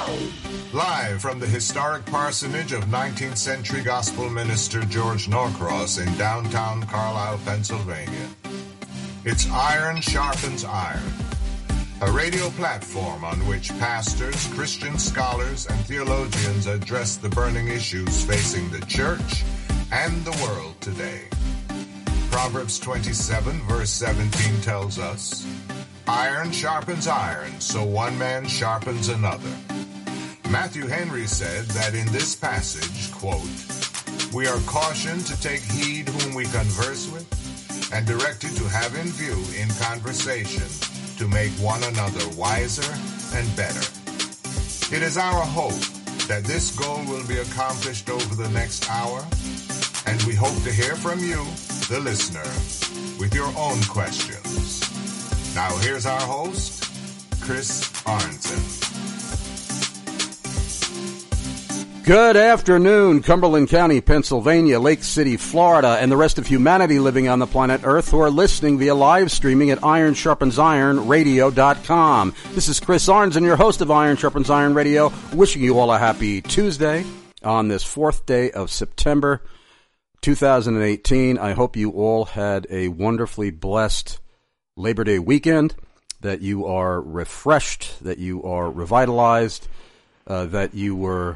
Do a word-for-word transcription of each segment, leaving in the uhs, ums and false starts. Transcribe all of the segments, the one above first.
Live from the historic parsonage of nineteenth century gospel minister George Norcross in downtown Carlisle, Pennsylvania. It's Iron Sharpens Iron, a radio platform on which pastors, Christian scholars, and theologians address the burning issues facing the church and the world today. Proverbs twenty-seven, verse seventeen tells us, "Iron sharpens iron, so one man sharpens another." Matthew Henry said that in this passage, quote, "We are cautioned to take heed whom we converse with, and directed to have in view in conversation to make one another wiser and better." It is our hope that this goal will be accomplished over the next hour, and we hope to hear from you, the listener, with your own questions. Now here's our host, Chris Arnzen. Good afternoon, Cumberland County, Pennsylvania, Lake City, Florida, and the rest of humanity living on the planet Earth who are listening via live streaming at iron sharpens iron radio dot com. This is Chris Arnzen, your host of Iron Sharpens Iron Radio, wishing you all a happy Tuesday on this fourth day of September two thousand eighteen. I hope you all had a wonderfully blessed Labor Day weekend, that you are refreshed, that you are revitalized, uh, that you were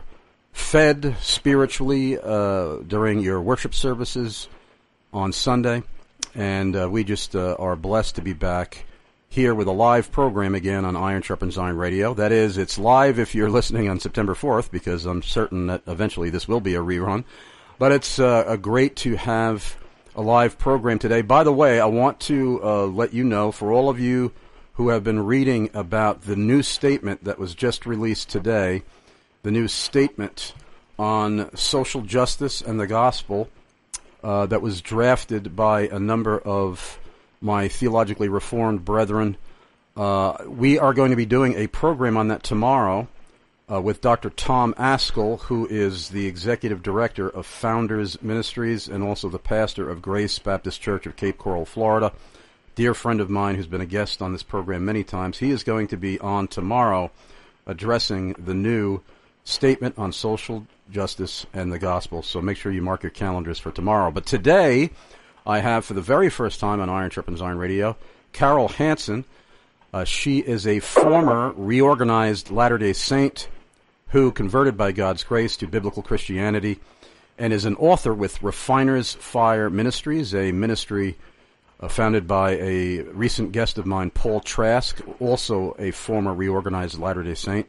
fed spiritually uh, during your worship services on Sunday, and uh, we just uh, are blessed to be back here with a live program again on Iron Sharpens Iron Radio. That is, it's live if you're listening on September fourth, because I'm certain that eventually this will be a rerun, but it's uh, a great to have a live program today. By the way, I want to uh, let you know, for all of you who have been reading about the new statement that was just released today, the new statement on social justice and the gospel uh, that was drafted by a number of my theologically reformed brethren. Uh, we are going to be doing a program on that tomorrow uh, with Doctor Tom Askell, who is the executive director of Founders Ministries and also the pastor of Grace Baptist Church of Cape Coral, Florida. Dear friend of mine who's been a guest on this program many times. He is going to be on tomorrow addressing the new statement on social justice and the gospel, so make sure you mark your calendars for tomorrow. But today, I have, for the very first time on Iron Sharpens Iron Radio, Carol Hansen. Uh, she is a former reorganized Latter-day Saint who converted by God's grace to biblical Christianity and is an author with Refiner's Fire Ministries, a ministry uh, founded by a recent guest of mine, Paul Trask, also a former reorganized Latter-day Saint.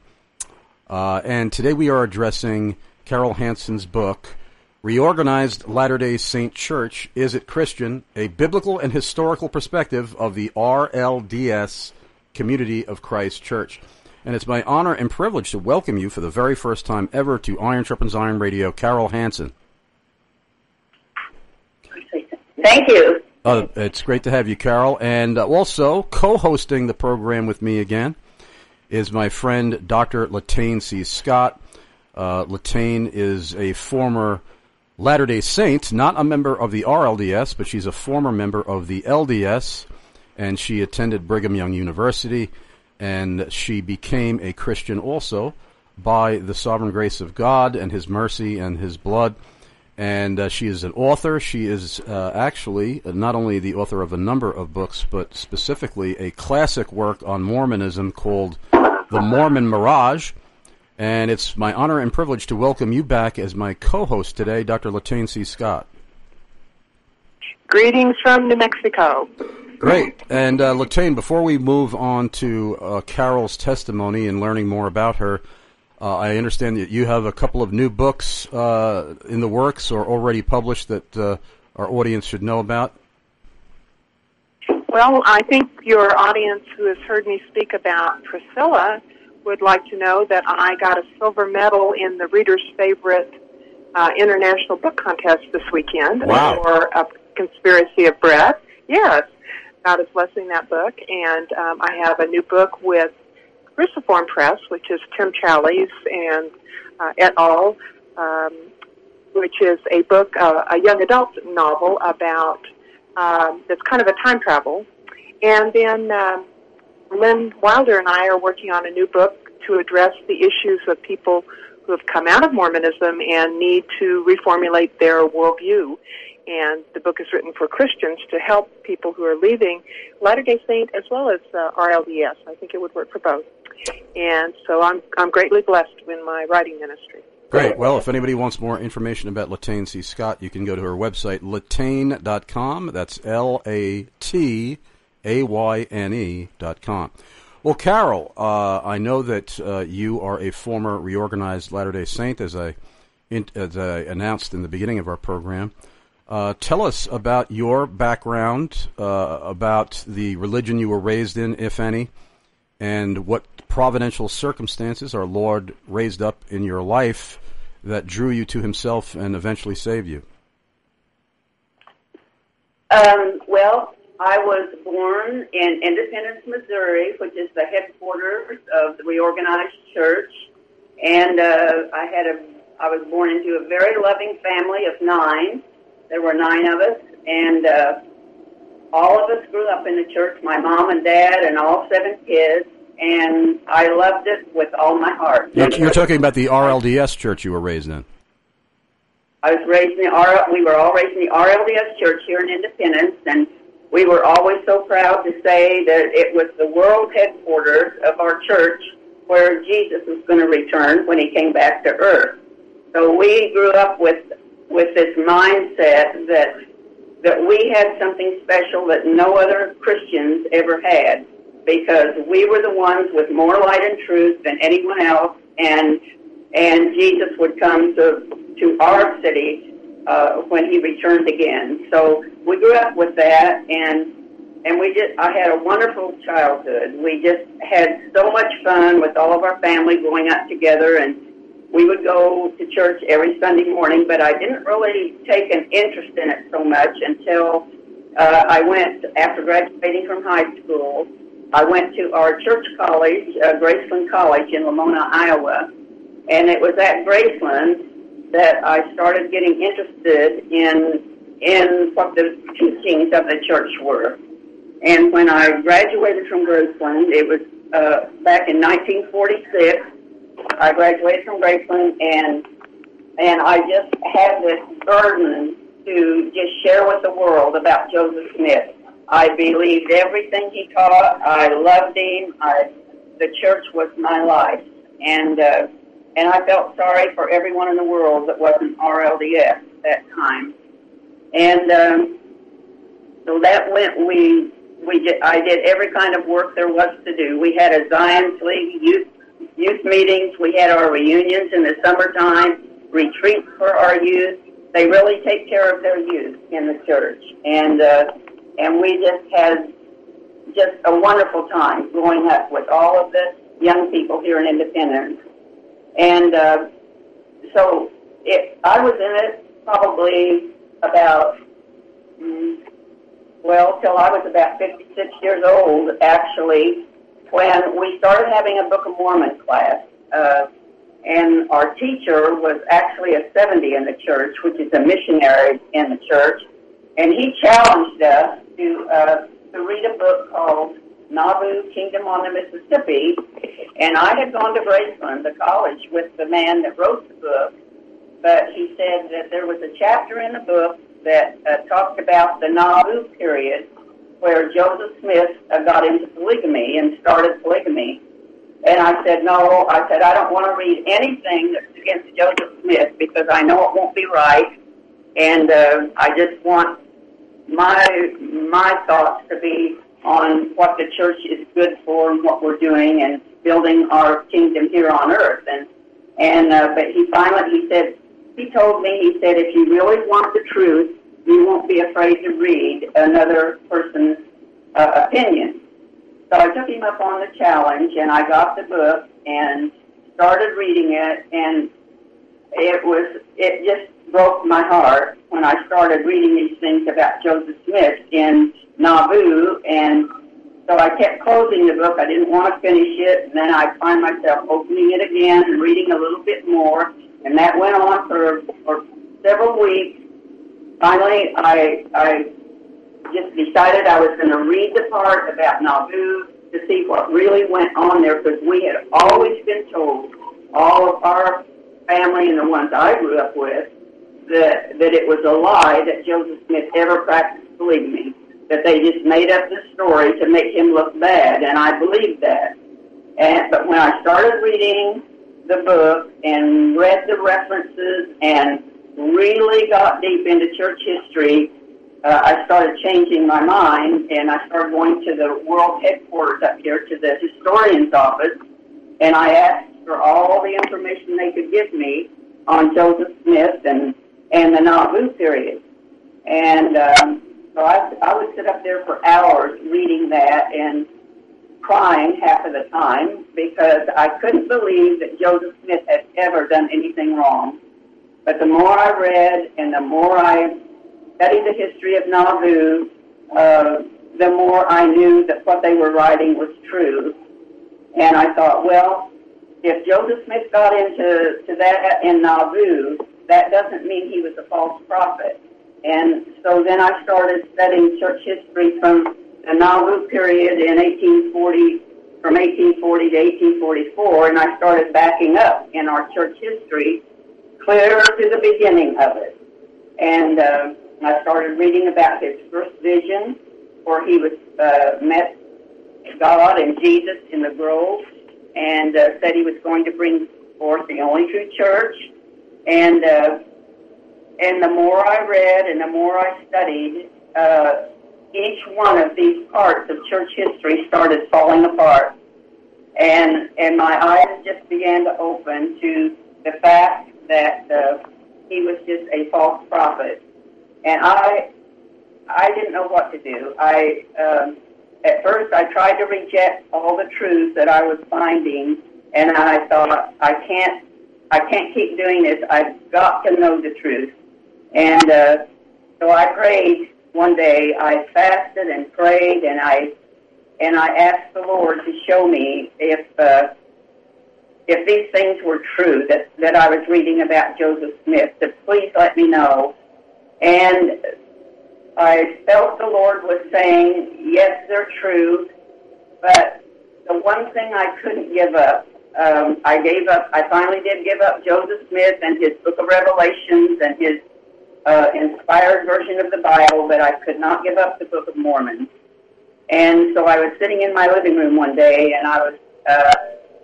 Uh, and today we are addressing Carol Hansen's book, Reorganized Latter-day Saint Church, Is It Christian? A Biblical and Historical Perspective of the R L D S Community of Christ Church. And it's my honor and privilege to welcome you for the very first time ever to Iron Sharpens Iron Radio, Carol Hansen. Thank you. Uh, it's great to have you, Carol. And uh, also co-hosting the program with me again is my friend Doctor Latane C. Scott. Uh, Latane is a former Latter-day Saint, not a member of the R L D S, but she's a former member of the L D S, and she attended Brigham Young University, and she became a Christian also by the sovereign grace of God and His mercy and His blood. And uh, she is an author. She is uh, actually not only the author of a number of books, but specifically a classic work on Mormonism called The Mormon Mirage. And it's my honor and privilege to welcome you back as my co-host today, Doctor Latane C. Scott. Greetings from New Mexico. Great. And uh, Latane, before we move on to uh, Carol's testimony and learning more about her, Uh, I understand that you have a couple of new books uh, in the works or already published that uh, our audience should know about. Well, I think your audience who has heard me speak about Priscilla would like to know that I got a silver medal in the Reader's Favorite uh, International Book Contest this weekend. Wow. For A Conspiracy of Breath. Yes, God is blessing that book. And um, I have a new book with Cruciform Press, which is Tim Challies and uh, et al., um, which is a book, uh, a young adult novel about, um, that's kind of a time travel. And then um, Lynn Wilder and I are working on a new book to address the issues of people who have come out of Mormonism and need to reformulate their worldview. And the book is written for Christians to help people who are leaving Latter-day Saint as well as uh, R L D S. I think it would work for both. And so I'm I'm greatly blessed in my writing ministry. Great. Well, if anybody wants more information about Latane C. Scott, you can go to her website, latane dot com. That's L A T A Y N E dot com. Well, Carol, uh, I know that uh, you are a former reorganized Latter-day Saint, as I, in, as I announced in the beginning of our program. Uh, tell us about your background, uh, about the religion you were raised in, if any, and what providential circumstances our Lord raised up in your life that drew you to himself and eventually saved you. Um, well, I was born in Independence, Missouri, which is the headquarters of the Reorganized Church, and uh, I had a I was born into a very loving family of nine. There were nine of us, and uh, all of us grew up in the church, my mom and dad and all seven kids, and I loved it with all my heart. You're, you're talking about the R L D S church you were raised in. I was raised in the R. We were all raised in the R L D S church here in Independence, and we were always so proud to say that it was the world headquarters of our church where Jesus was going to return when he came back to earth. So we grew up with with this mindset that that we had something special that no other Christians ever had, because we were the ones with more light and truth than anyone else, and and Jesus would come to to our city uh, when he returned again. So we grew up with that, and and we just I had a wonderful childhood. We just had so much fun with all of our family going out together, and we would go to church every Sunday morning, but I didn't really take an interest in it so much until uh, I went, after graduating from high school, I went to our church college, uh, Graceland College in Lamona, Iowa, and it was at Graceland that I started getting interested in in what the teachings of the church were. And when I graduated from Graceland, it was uh, back in nineteen forty-six, I graduated from Graceland, and and I just had this burden to just share with the world about Joseph Smith. I believed everything he taught. I loved him. I, the church was my life, and uh, and I felt sorry for everyone in the world that wasn't R L D S at that time. And um, so that went. We we did. I did every kind of work there was to do. We had a Zion's League youth. Youth meetings, we had our reunions in the summertime, retreats for our youth. They really take care of their youth in the church. And uh, and we just had just a wonderful time growing up with all of the young people here in Independence. And uh, so it, I was in it probably about, mm, well, till I was about fifty-six years old, actually, when we started having a Book of Mormon class, uh, and our teacher was actually a seventy in the church, which is a missionary in the church, and he challenged us to uh, to read a book called Nauvoo, Kingdom on the Mississippi, and I had gone to Graceland, the college, with the man that wrote the book, but he said that there was a chapter in the book that uh, talked about the Nauvoo period, where Joseph Smith uh, got into polygamy and started polygamy. And I said, no, I said, I don't want to read anything that's against Joseph Smith because I know it won't be right. And uh, I just want my my thoughts to be on what the church is good for and what we're doing and building our kingdom here on earth. And and uh, but he finally, he said, he told me, he said, if you really want the truth, you won't be afraid to read another person's uh, opinion. So I took him up on the challenge, and I got the book and started reading it, and it was it just broke my heart when I started reading these things about Joseph Smith in Nauvoo, and so I kept closing the book. I didn't want to finish it, and then I'd find myself opening it again and reading a little bit more, and that went on for, for several weeks. Finally, I I just decided I was going to read the part about Nauvoo to see what really went on there, because we had always been told, all of our family and the ones I grew up with, that that it was a lie that Joseph Smith ever practiced polygamy, that they just made up the story to make him look bad, and I believed that. And but when I started reading the book and read the references and really got deep into church history, uh, I started changing my mind, and I started going to the world headquarters up here, to the historian's office, and I asked for all the information they could give me on Joseph Smith and, and the Nauvoo period. And um, so I, I would sit up there for hours reading that and crying half of the time, because I couldn't believe that Joseph Smith had ever done anything wrong. But the more I read and the more I studied the history of Nauvoo, uh, the more I knew that what they were writing was true. And I thought, well, if Joseph Smith got into to that in Nauvoo, that doesn't mean he was a false prophet. And so then I started studying church history from the Nauvoo period in eighteen forty, from eighteen forty to eighteen forty-four, and I started backing up in our church history, clear to the beginning of it. And uh, I started reading about his first vision, where he was uh, met God and Jesus in the grove, and uh, said he was going to bring forth the only true church. And uh, and the more I read and the more I studied, uh, each one of these parts of church history started falling apart. And and my eyes just began to open to the fact that uh, he was just a false prophet. And I I didn't know what to do. I um, at first I tried to reject all the truths that I was finding, and I thought, I can't I can't keep doing this. I've got to know the truth. And uh, so I prayed one day. I fasted and prayed, and I and I asked the Lord to show me if uh, if these things were true that, that I was reading about Joseph Smith, to please let me know. And I felt the Lord was saying, yes, they're true, but the one thing I couldn't give up, um, I gave up, I finally did give up Joseph Smith and his Book of Revelations and his uh, inspired version of the Bible, but I could not give up the Book of Mormon. And so I was sitting in my living room one day, and I was uh,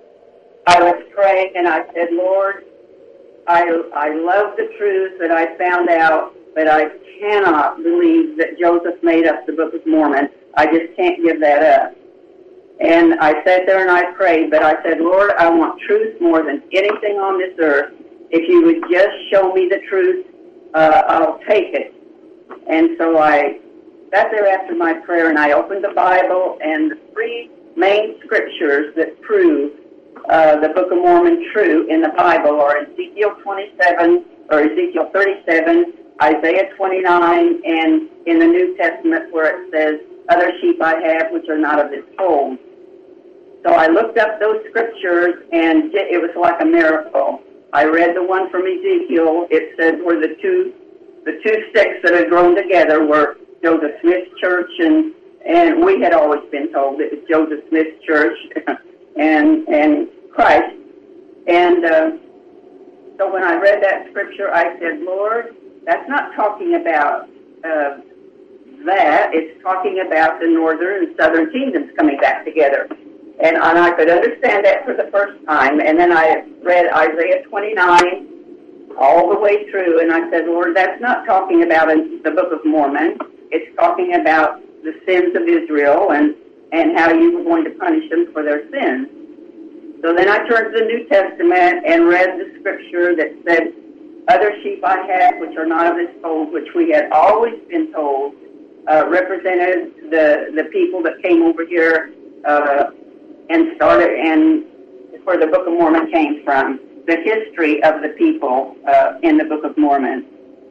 I was praying, and I said, Lord, I, I love the truths that I found out, but I cannot believe that Joseph made up the Book of Mormon. I just can't give that up. And I sat there and I prayed, but I said, Lord, I want truth more than anything on this earth. If you would just show me the truth, uh, I'll take it. And so I sat there after my prayer, and I opened the Bible, and the three main scriptures that prove uh, the Book of Mormon true in the Bible are Ezekiel twenty-seven, or Ezekiel thirty-seven, Isaiah twenty-nine, and in the New Testament where it says, other sheep I have which are not of this fold. So I looked up those scriptures, and it was like a miracle. I read the one from Ezekiel. It said where the two the two sticks that had grown together were Joseph Smith's church, and and we had always been told it was Joseph Smith's church and and Christ. And uh, so when I read that scripture, I said, Lord, that's not talking about uh, that. It's talking about the northern and southern kingdoms coming back together. And, and I could understand that for the first time. And then I read Isaiah twenty-nine all the way through, and I said, Lord, that's not talking about in the Book of Mormon. It's talking about the sins of Israel and, and how you were going to punish them for their sins. So then I turned to the New Testament and read the scripture that said, other sheep I have which are not of this fold, which we had always been told uh, represented the, the people that came over here uh, and started, and where the Book of Mormon came from, the history of the people uh, in the Book of Mormon.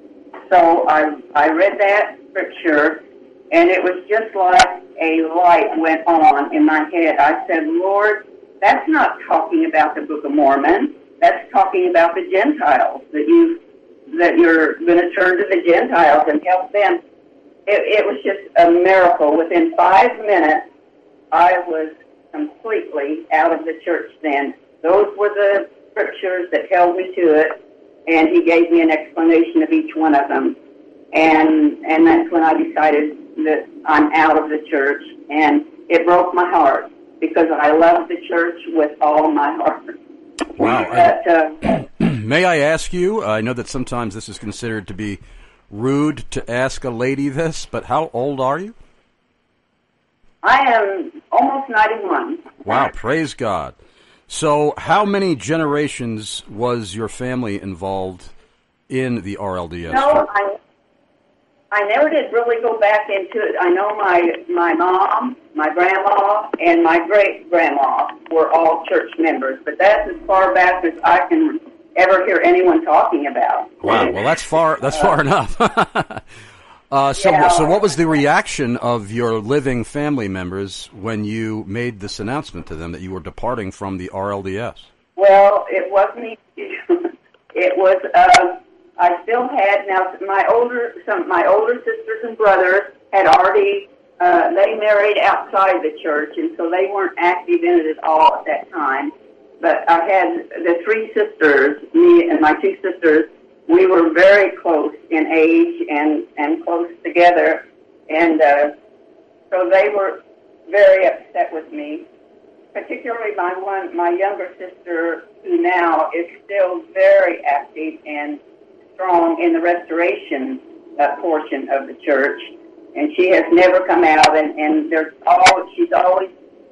So I I read that scripture, and it was just like a light went on in my head. I said, Lord, that's not talking about the Book of Mormon. That's talking about the Gentiles, that you that you're going to turn to the Gentiles and help them. It, it was just a miracle. Within five minutes, I was completely out of the church then. Those were the scriptures that held me to it, and he gave me an explanation of each one of them. And and that's when I decided that I'm out of the church, and it broke my heart because I love the church with all my heart. Wow. But, uh, may I ask you, I know that sometimes this is considered to be rude to ask a lady this, but how old are you? I am almost ninety-one. Wow, praise God. So how many generations was your family involved in the R L D S? No, I I never did really go back into it. I know my, my mom, my grandma, and my great-grandma were all church members, but that's as far back as I can ever hear anyone talking about. Wow, well, that's far that's far uh, enough. uh, so, yeah. so what was the reaction of your living family members when you made this announcement to them that you were departing from the R L D S? Well, it wasn't easy. It was... Uh, I still had now my older some my older sisters and brothers had already uh, they married outside the church, and so they weren't active in it at all at that time. But I had the three sisters, me and my two sisters. We were very close in age and and close together, and uh, so they were very upset with me. Particularly my one my younger sister, who now is still very active and strong in the restoration uh, portion of the church, and she has never come out. And, and there's all she's always,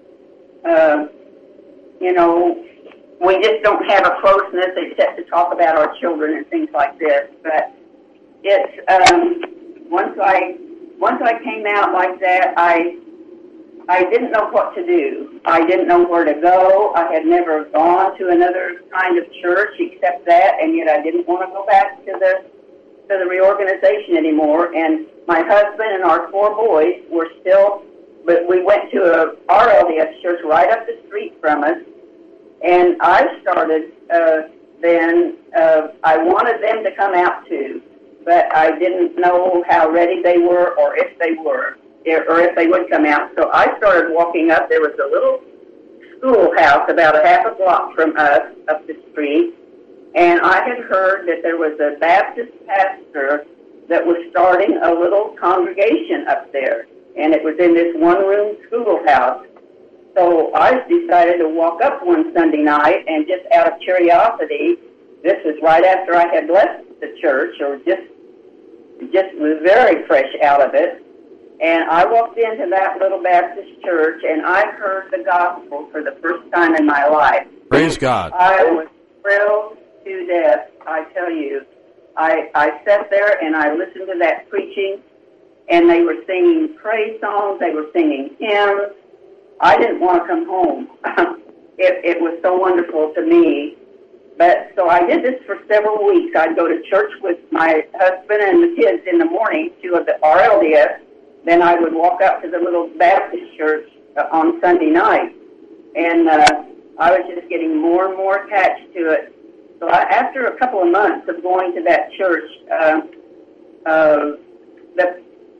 uh, you know, we just don't have a closeness except to talk about our children and things like this. But it's um, once I once I came out like that, I I didn't know what to do. I didn't know where to go. I had never gone to another kind of church except that, and yet I didn't want to go back to the to the reorganization anymore. And my husband and our four boys were still, but we went to a R L D S church right up the street from us, and I started uh, then. Uh, I wanted them to come out too, but I didn't know how ready they were or if they were. Or if they would come out. So I started walking up. There was a little schoolhouse about a half a block from us up the street, and I had heard that there was a Baptist pastor that was starting a little congregation up there, and it was in this one-room schoolhouse. So I decided to walk up one Sunday night, and just out of curiosity, this was right after I had left the church, or just just was very fresh out of it. And I walked into that little Baptist church, and I heard the gospel for the first time in my life. Praise God. I was thrilled to death, I tell you. I, I sat there, and I listened to that preaching, and they were singing praise songs. They were singing hymns. I didn't want to come home. it, it was so wonderful to me. But so I did this for several weeks. I'd go to church with my husband and the kids in the morning to the R L D S. Then I would walk up to the little Baptist church uh, on Sunday night, and uh, I was just getting more and more attached to it. So I, after a couple of months of going to that church, uh, uh, the,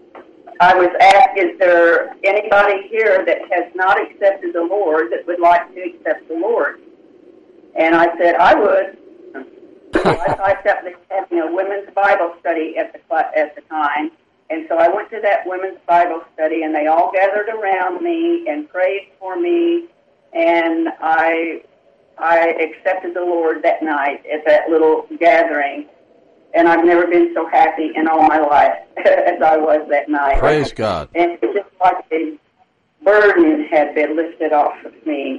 I was asked, is there anybody here that has not accepted the Lord that would like to accept the Lord? And I said, I would. So I typed up this having a women's Bible study at the at the time. And so I went to that women's Bible study, and they all gathered around me and prayed for me, and I I accepted the Lord that night at that little gathering, and I've never been so happy in all my life as I was that night. Praise God. And it's just like a burden had been lifted off of me.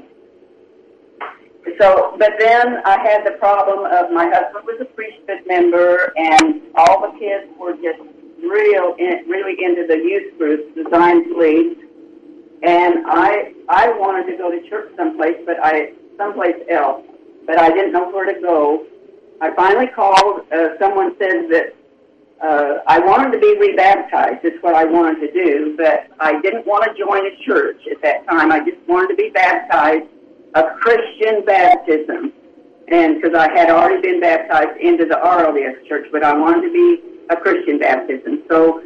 So, but then I had the problem of my husband was a priesthood member, and all the kids were just real, in, really into the youth groups, the Zion League, and I I wanted to go to church someplace, but I someplace else, but I didn't know where to go. I finally called. Uh, someone said that uh, I wanted to be rebaptized. That's what I wanted to do, but I didn't want to join a church at that time. I just wanted to be baptized, a Christian baptism, and because I had already been baptized into the R L D S church, but I wanted to be a Christian baptism. So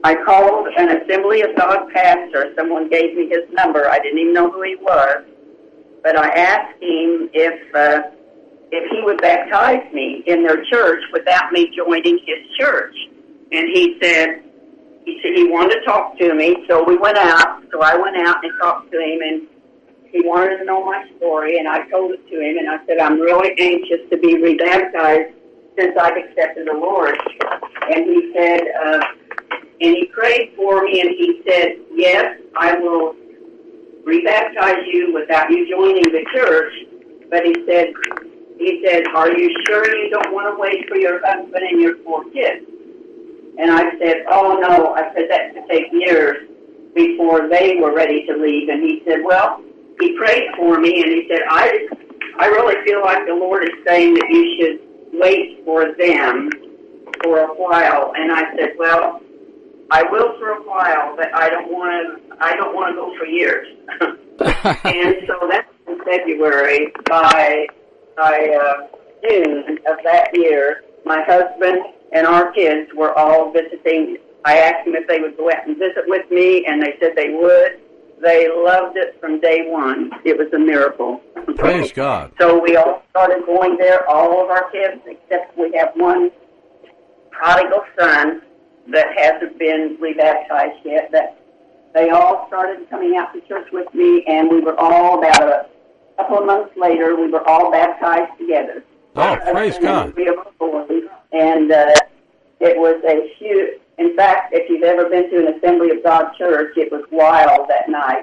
I called an Assembly of God pastor. Someone gave me his number. I didn't even know who he was. But I asked him if uh, if he would baptize me in their church without me joining his church. And he said, he said he wanted to talk to me, so we went out. So I went out and talked to him, and he wanted to know my story, and I told it to him, and I said, I'm really anxious to be rebaptized since I've accepted the Lord. And he said, uh, and he prayed for me, and he said, yes, I will rebaptize you without you joining the church. But he said, he said, are you sure you don't want to wait for your husband and your four kids? And I said, oh, no. I said, that could take years before they were ready to leave. And he said, well, he prayed for me, and he said, I, I really feel like the Lord is saying that you should wait for them for a while. And I said, well, I will for a while, but I don't want to, I don't want to go for years. And so that's in February. By, by uh, June of that year, my husband and our kids were all visiting. I asked them if they would go out and visit with me, and they said they would. They loved it from day one. It was a miracle. Praise God. So we all started going there, all of our kids, except we have one prodigal son that hasn't been rebaptized yet. That they all started coming out to church with me, and we were all, about a couple of months later, we were all baptized together. Oh, praise God. And uh, it was a huge, in fact, if you've ever been to an Assembly of God church, it was wild that night.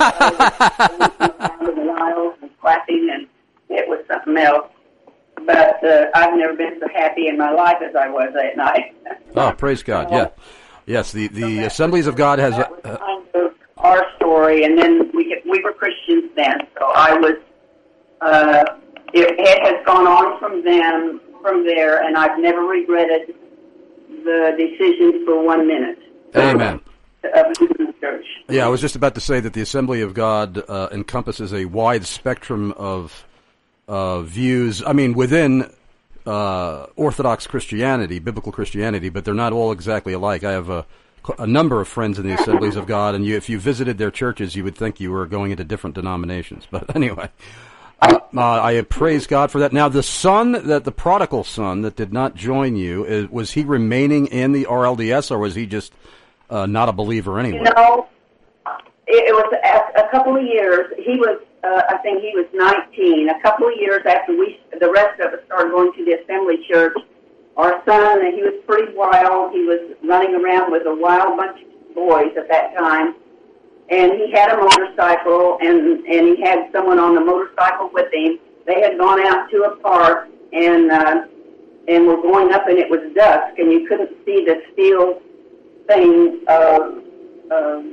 The aisles and clapping, and it was something else. But uh, I've never been so happy in my life as I was that night. Oh, praise God! Yeah, yes. The the so Assemblies of God has. That was uh, kind of our story, and then we we were Christians then, so I was. Uh, it, it has gone on from them from there, and I've never regretted the decision for one minute. Amen. Of the church. Yeah, I was just about to say that the Assembly of God uh, encompasses a wide spectrum of uh, views. I mean, within uh, Orthodox Christianity, biblical Christianity, but they're not all exactly alike. I have a, a number of friends in the Assemblies of God, and you, if you visited their churches, you would think you were going into different denominations. But anyway, uh, uh, I praise God for that. Now, the son, that the prodigal son that did not join you, is, was he remaining in the R L D S, or was he just uh, not a believer anyway? You know, it, it was a, a couple of years. He was, uh, I think he was nineteen. A couple of years after we, the rest of us started going to the Assembly Church, our son, and he was pretty wild. He was running around with a wild bunch of boys at that time. And he had a motorcycle, and, and he had someone on the motorcycle with him. They had gone out to a park, and uh, and were going up, and it was dusk, and you couldn't see the steel thing, uh, uh,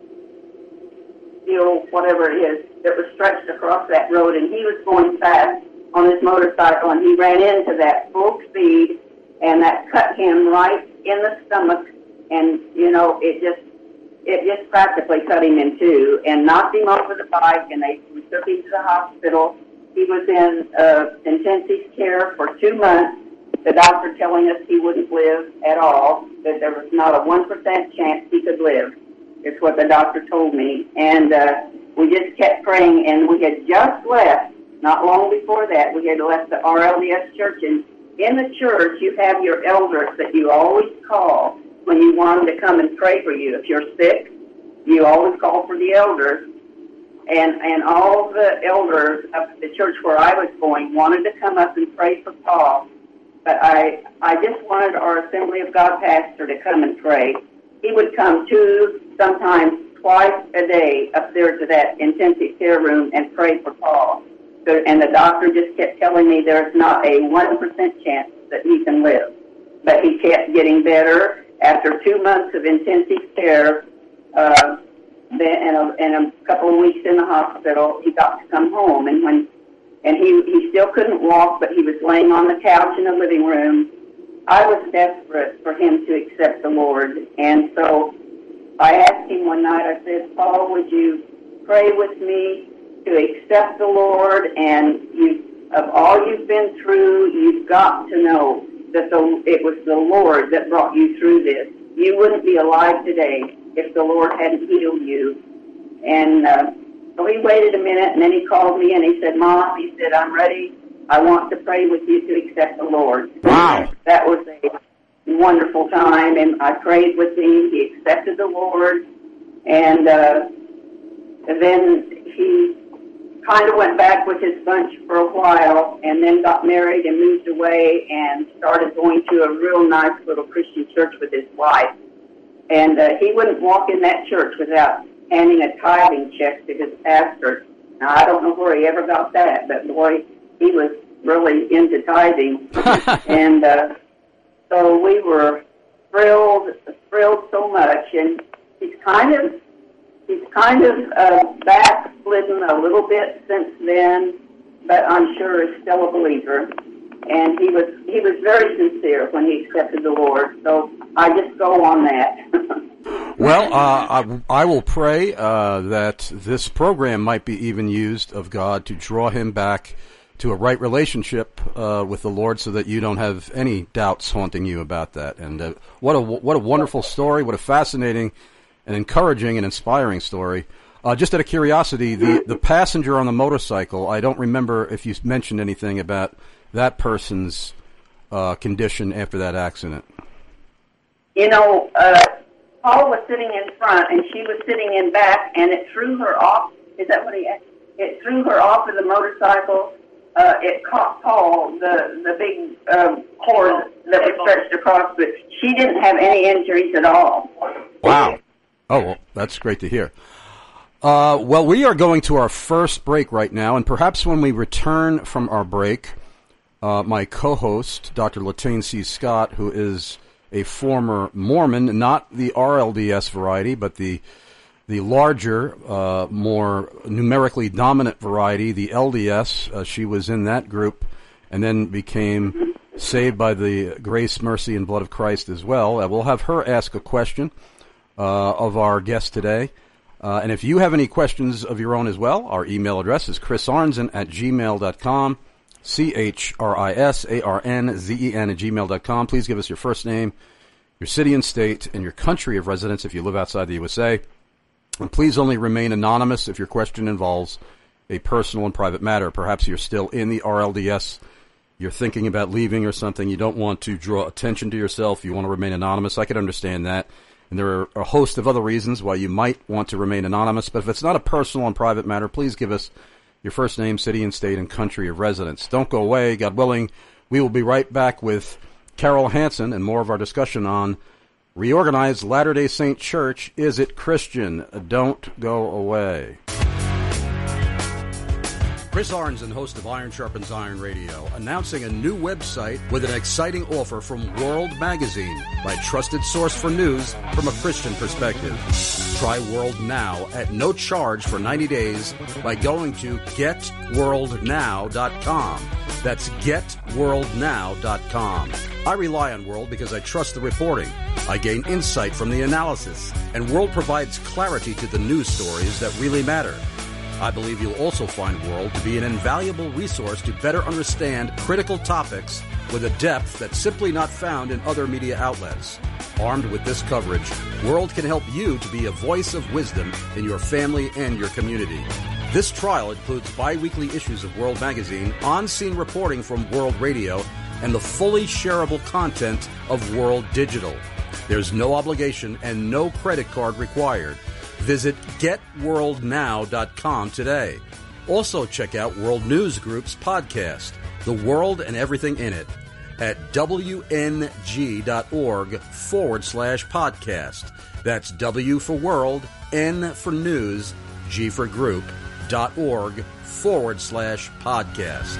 steel whatever it is, that was stretched across that road, and he was going fast on his motorcycle, and he ran into that full speed, and that cut him right in the stomach, and, you know, it just It just practically cut him in two and knocked him over the bike, and they took him to the hospital. He was in uh, intensive care for two months, the doctor telling us he wouldn't live at all, that there was not a one percent chance he could live. It's what the doctor told me. And uh, we just kept praying, and we had just left, not long before that, we had left the R L D S church. And in the church, you have your elders that you always call when you want them to come and pray for you. If you're sick, you always call for the elders. And and all the elders of the church where I was going wanted to come up and pray for Paul. But I, I just wanted our Assembly of God pastor to come and pray. He would come two, sometimes twice a day up there to that intensive care room and pray for Paul. So, and the doctor just kept telling me there's not a one percent chance that he can live. But he kept getting better. After two months of intensive care, uh, and, a, and a couple of weeks in the hospital, he got to come home. And when and he, he still couldn't walk, but he was laying on the couch in the living room. I was desperate for him to accept the Lord. And so I asked him one night, I said, Paul, would you pray with me to accept the Lord? And you, of all you've been through, you've got to know that the, it was the Lord that brought you through this. you wouldn't be alive today if the Lord hadn't healed you. And uh, so he waited a minute, and then he called me, and he said, Mom, he said, I'm ready. I want to pray with you to accept the Lord. Wow. That was a wonderful time, and I prayed with him. He accepted the Lord, and uh, then he kind of went back with his bunch for a while, and then got married and moved away and started going to a real nice little Christian church with his wife. And uh, he wouldn't walk in that church without handing a tithing check to his pastor. Now, I don't know where he ever got that, but boy, he was really into tithing. and uh, so we were thrilled, thrilled so much. And he's kind of, he's kind of uh, backslidden a little bit since then, but I'm sure is still a believer. And he was he was very sincere when he accepted the Lord. So I just go on that. Well, uh, I, I will pray uh, that this program might be even used of God to draw him back to a right relationship uh, with the Lord, so that you don't have any doubts haunting you about that. And uh, what a what a wonderful story! What a fascinating and encouraging and inspiring story. Uh, just out of curiosity, the the passenger on the motorcycle, I don't remember if you mentioned anything about that person's uh, condition after that accident. You know, uh, Paul was sitting in front, and she was sitting in back, and it threw her off. Is that what he asked? It threw her off of the motorcycle. Uh, it caught Paul, the, the big um, cord that was stretched across, but she didn't have any injuries at all. Wow. Oh, well, that's great to hear. Uh, well, we are going to our first break right now, and perhaps when we return from our break, uh, my co-host, Doctor Latane C. Scott, who is a former Mormon, not the R L D S variety, but the the larger, uh, more numerically dominant variety, the L D S. Uh, she was in that group and then became saved by the grace, mercy, and blood of Christ as well. Uh, we'll have her ask a question uh, of our guest today. Uh, and if you have any questions of your own as well, our email address is chris arnzen at gmail dot com, C H R I S A R N Z E N at gmail dot com. Please give us your first name, your city and state, and your country of residence if you live outside the U S A. And please only remain anonymous if your question involves a personal and private matter. Perhaps you're still in the R L D S, you're thinking about leaving or something, you don't want to draw attention to yourself, you want to remain anonymous. I can understand that. And there are a host of other reasons why you might want to remain anonymous. But if it's not a personal and private matter, please give us your first name, city and state, and country of residence. Don't go away. God willing, we will be right back with Carol Hansen and more of our discussion on Reorganized Latter-day Saint Church. Is it Christian? Don't go away. Chris Arnzen, host of Iron Sharpens Iron Radio, announcing a new website with an exciting offer from World Magazine, my trusted source for news from a Christian perspective. Try World Now at no charge for ninety days by going to get world now dot com. That's get world now dot com. I rely on World because I trust the reporting. I gain insight from the analysis, and World provides clarity to the news stories that really matter. I believe you'll also find World to be an invaluable resource to better understand critical topics with a depth that's simply not found in other media outlets. Armed with this coverage, World can help you to be a voice of wisdom in your family and your community. This trial includes bi-weekly issues of World Magazine, on-scene reporting from World Radio, and the fully shareable content of World Digital. There's no obligation and no credit card required. Visit get world now dot com today. Also check out World News Group's podcast, The World and Everything in It, at W N G dot org forward slash podcast. That's W for World, N for News, G for Group, dot org forward slash podcast.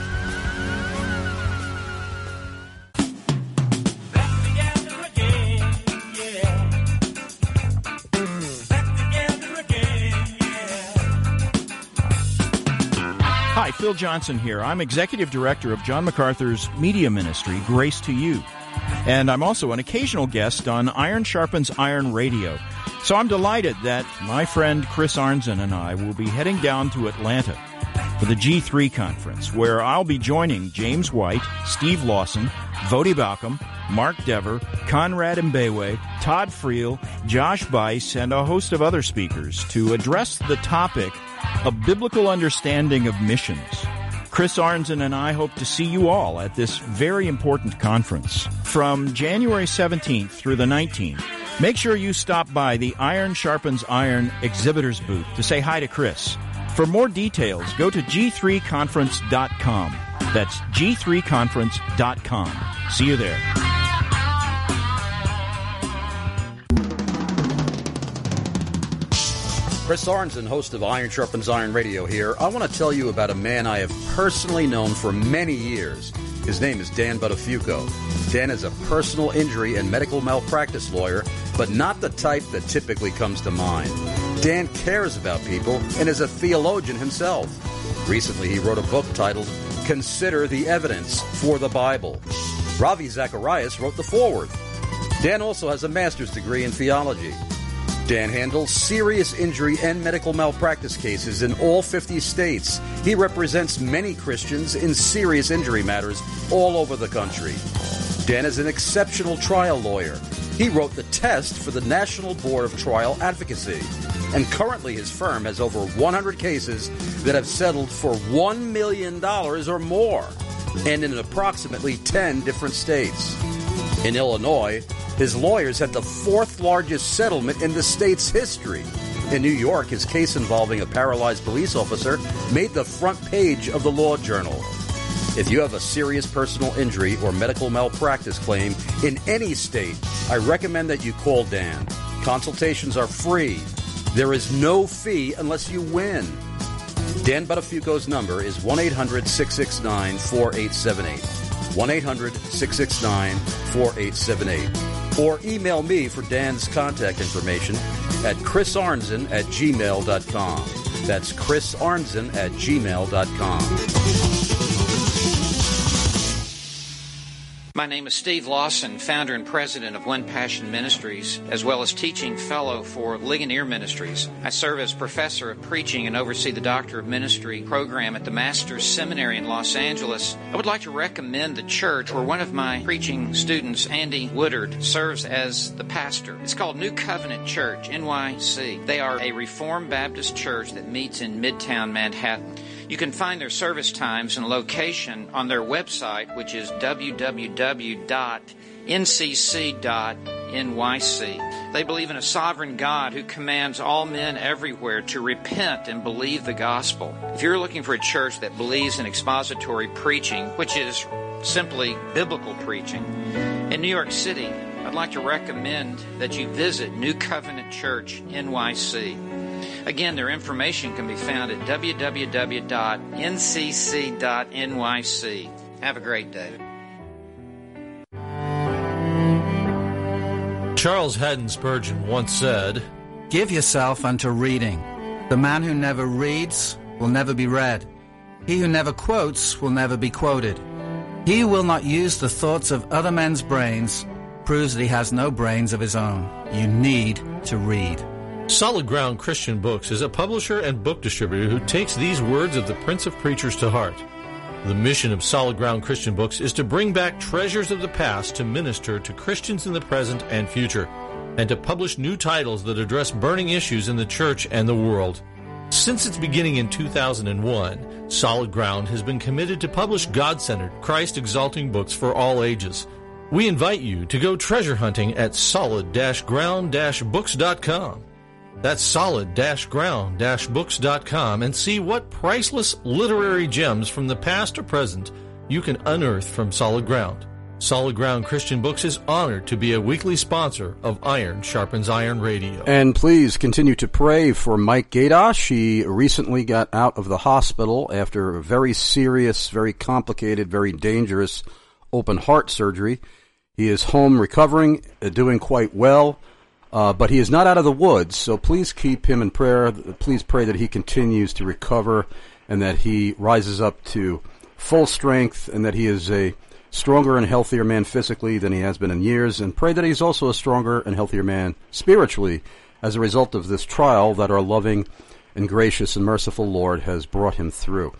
Hi, Phil Johnson here. I'm Executive Director of John MacArthur's media ministry, Grace to You. And I'm also an occasional guest on Iron Sharpens Iron Radio. So I'm delighted that my friend Chris Arnzen and I will be heading down to Atlanta for the G three conference, where I'll be joining James White, Steve Lawson, Vodi Balcom, Mark Dever, Conrad Mbewe, Todd Friel, Josh Bice, and a host of other speakers to address the topic of biblical understanding of missions. Chris Arnzen and I hope to see you all at this very important conference. From January seventeenth through the nineteenth, make sure you stop by the Iron Sharpens Iron exhibitors booth to say hi to Chris. For more details, go to G three conference dot com. That's G three conference dot com. See you there. Chris Arnzen, host of Iron Sharpens Iron Radio here. I want to tell you about a man I have personally known for many years. His name is Dan Buttafuoco. Dan is a personal injury and medical malpractice lawyer, but not the type that typically comes to mind. Dan cares about people and is a theologian himself. Recently, he wrote a book titled Consider the Evidence for the Bible. Ravi Zacharias wrote the foreword. Dan also has a master's degree in theology. Dan handles serious injury and medical malpractice cases in all fifty states. He represents many Christians in serious injury matters all over the country. Dan is an exceptional trial lawyer. He wrote the test for the National Board of Trial Advocacy. And currently his firm has over one hundred cases that have settled for one million dollars or more, and in approximately ten different states. In Illinois, his lawyers had the fourth largest settlement in the state's history. In New York, his case involving a paralyzed police officer made the front page of the Law Journal. If you have a serious personal injury or medical malpractice claim in any state, I recommend that you call Dan. Consultations are free. There is no fee unless you win. Dan Buttafuoco's number is one eight hundred six six nine four eight seven eight. one eight hundred six six nine four eight seven eight. Or email me for Dan's contact information at chrisarnzen at gmail dot com. That's chrisarnzen at gmail dot com. My name is Steve Lawson, founder and president of One Passion Ministries, as well as teaching fellow for Ligonier Ministries. I serve as professor of preaching and oversee the Doctor of Ministry program at the Master's Seminary in Los Angeles. I would like to recommend the church where one of my preaching students, Andy Woodard, serves as the pastor. It's called New Covenant Church, N Y C. They are a Reformed Baptist church that meets in Midtown Manhattan. You can find their service times and location on their website, which is w w w dot n c c dot n y c. They believe in a sovereign God who commands all men everywhere to repent and believe the gospel. If you're looking for a church that believes in expository preaching, which is simply biblical preaching, in New York City, I'd like to recommend that you visit New Covenant Church N Y C. Again, their information can be found at w w w dot n c c dot n y c. Have a great day. Charles Haddon Spurgeon once said, "Give yourself unto reading. The man who never reads will never be read. He who never quotes will never be quoted. He who will not use the thoughts of other men's brains proves that he has no brains of his own. You need to read." Solid Ground Christian Books is a publisher and book distributor who takes these words of the Prince of Preachers to heart. The mission of Solid Ground Christian Books is to bring back treasures of the past to minister to Christians in the present and future, and to publish new titles that address burning issues in the church and the world. Since its beginning in two thousand one, Solid Ground has been committed to publish God-centered, Christ-exalting books for all ages. We invite you to go treasure hunting at solid ground books dot com. That's solid ground books dot com, and see what priceless literary gems from the past or present you can unearth from Solid Ground. Solid Ground Christian Books is honored to be a weekly sponsor of Iron Sharpens Iron Radio. And please continue to pray for Mike Gaydosh. He recently got out of the hospital after a very serious, very complicated, very dangerous open heart surgery. He is home recovering, uh, doing quite well. Uh, but he is not out of the woods, so please keep him in prayer. Please pray that he continues to recover and that he rises up to full strength and that he is a stronger and healthier man physically than he has been in years, and pray that he's also a stronger and healthier man spiritually as a result of this trial that our loving and gracious and merciful Lord has brought him through.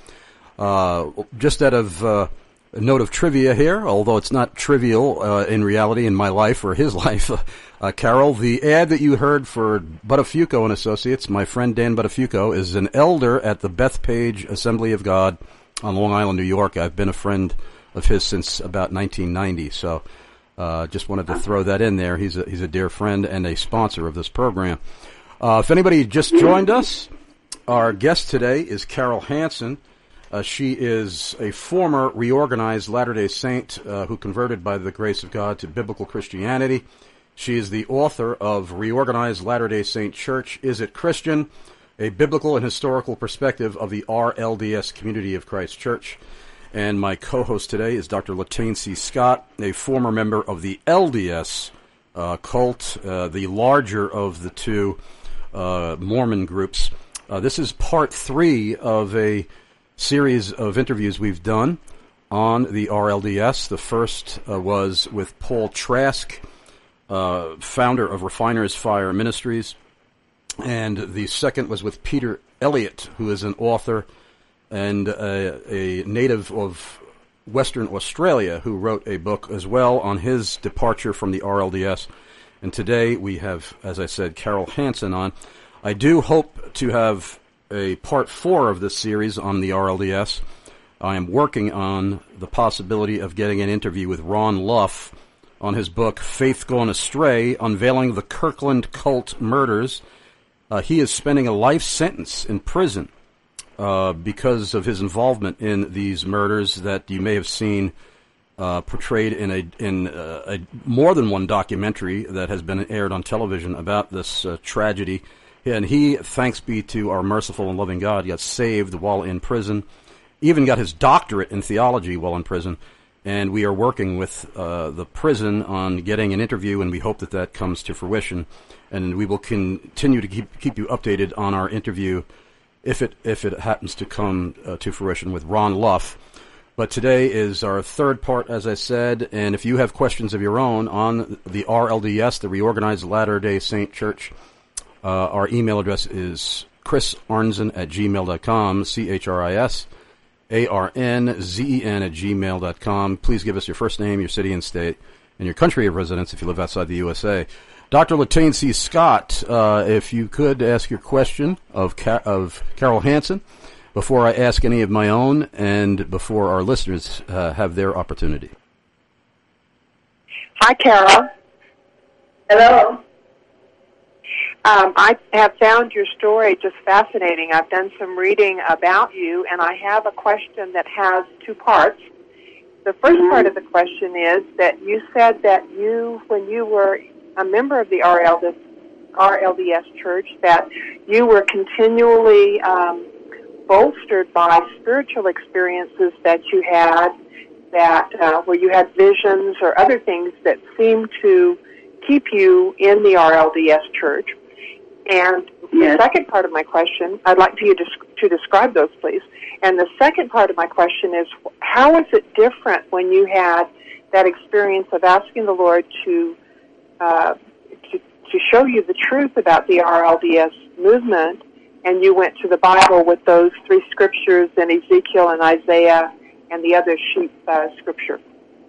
Uh, just out of uh, a note of trivia here, although it's not trivial uh, in reality in my life or his life, uh, Carol, the ad that you heard for Buttafuoco and Associates, my friend Dan Buttafuoco, is an elder at the Bethpage Assembly of God on Long Island, New York. I've been a friend of his since about nineteen ninety, so uh, just wanted to throw that in there. He's a, he's a dear friend and a sponsor of this program. Uh, if anybody just joined us, our guest today is Carol Hansen. Uh, she is a former reorganized Latter-day Saint uh, who converted by the grace of God to biblical Christianity. She is the author of Reorganized Latter-day Saint Church, Is It Christian? A Biblical and Historical Perspective of the R L D S Community of Christ Church. And my co-host today is Doctor Latane C. Scott, a former member of the L D S uh, cult, uh, the larger of the two uh, Mormon groups. Uh, this is part three of a series of interviews we've done on the R L D S. The first uh, was with Paul Trask, uh, founder of Refiner's Fire Ministries, and the second was with Peter Elliott, who is an author and a, a native of Western Australia, who wrote a book as well on his departure from the R L D S. And today we have, as I said, Carol Hansen on. I do hope to have a part four of this series on the R L D S. I am working on the possibility of getting an interview with Ron Luff on his book, Faith Gone Astray, Unveiling the Kirkland Cult Murders. Uh, he is spending a life sentence in prison uh, because of his involvement in these murders that you may have seen uh, portrayed in a in uh, a more than one documentary that has been aired on television about this uh, tragedy. And he, thanks be to our merciful and loving God, got saved while in prison, even got his doctorate in theology while in prison. And we are working with uh, the prison on getting an interview, and we hope that that comes to fruition. And we will continue to keep keep you updated on our interview if it if it happens to come uh, to fruition with Ron Luff. But today is our third part, as I said, and if you have questions of your own on the R L D S, the Reorganized Latter-day Saint Church, uh, our email address is chris arnzen at gmail dot com, C H R I S A R N Z E N at gmail dot com. Please give us your first name, your city and state, and your country of residence if you live outside the U S A. Doctor Latane C. Scott, uh, if you could ask your question of Ca- of Carol Hansen before I ask any of my own and before our listeners uh, have their opportunity. Hi, Carol. Hello. Um, I have found your story just fascinating. I've done some reading about you, and I have a question that has two parts. The first part of the question is that you said that you, when you were a member of the R L D S Church, that you were continually um, bolstered by spiritual experiences that you had, that uh, where you had visions or other things that seemed to keep you in the R L D S Church. And yes. The second part of my question, I'd like for you to, to describe those, please. And the second part of my question is, how is it different when you had that experience of asking the Lord to uh, to, to show you the truth about the R L D S movement, and you went to the Bible with those three scriptures in Ezekiel and Isaiah and the other sheep uh, scripture?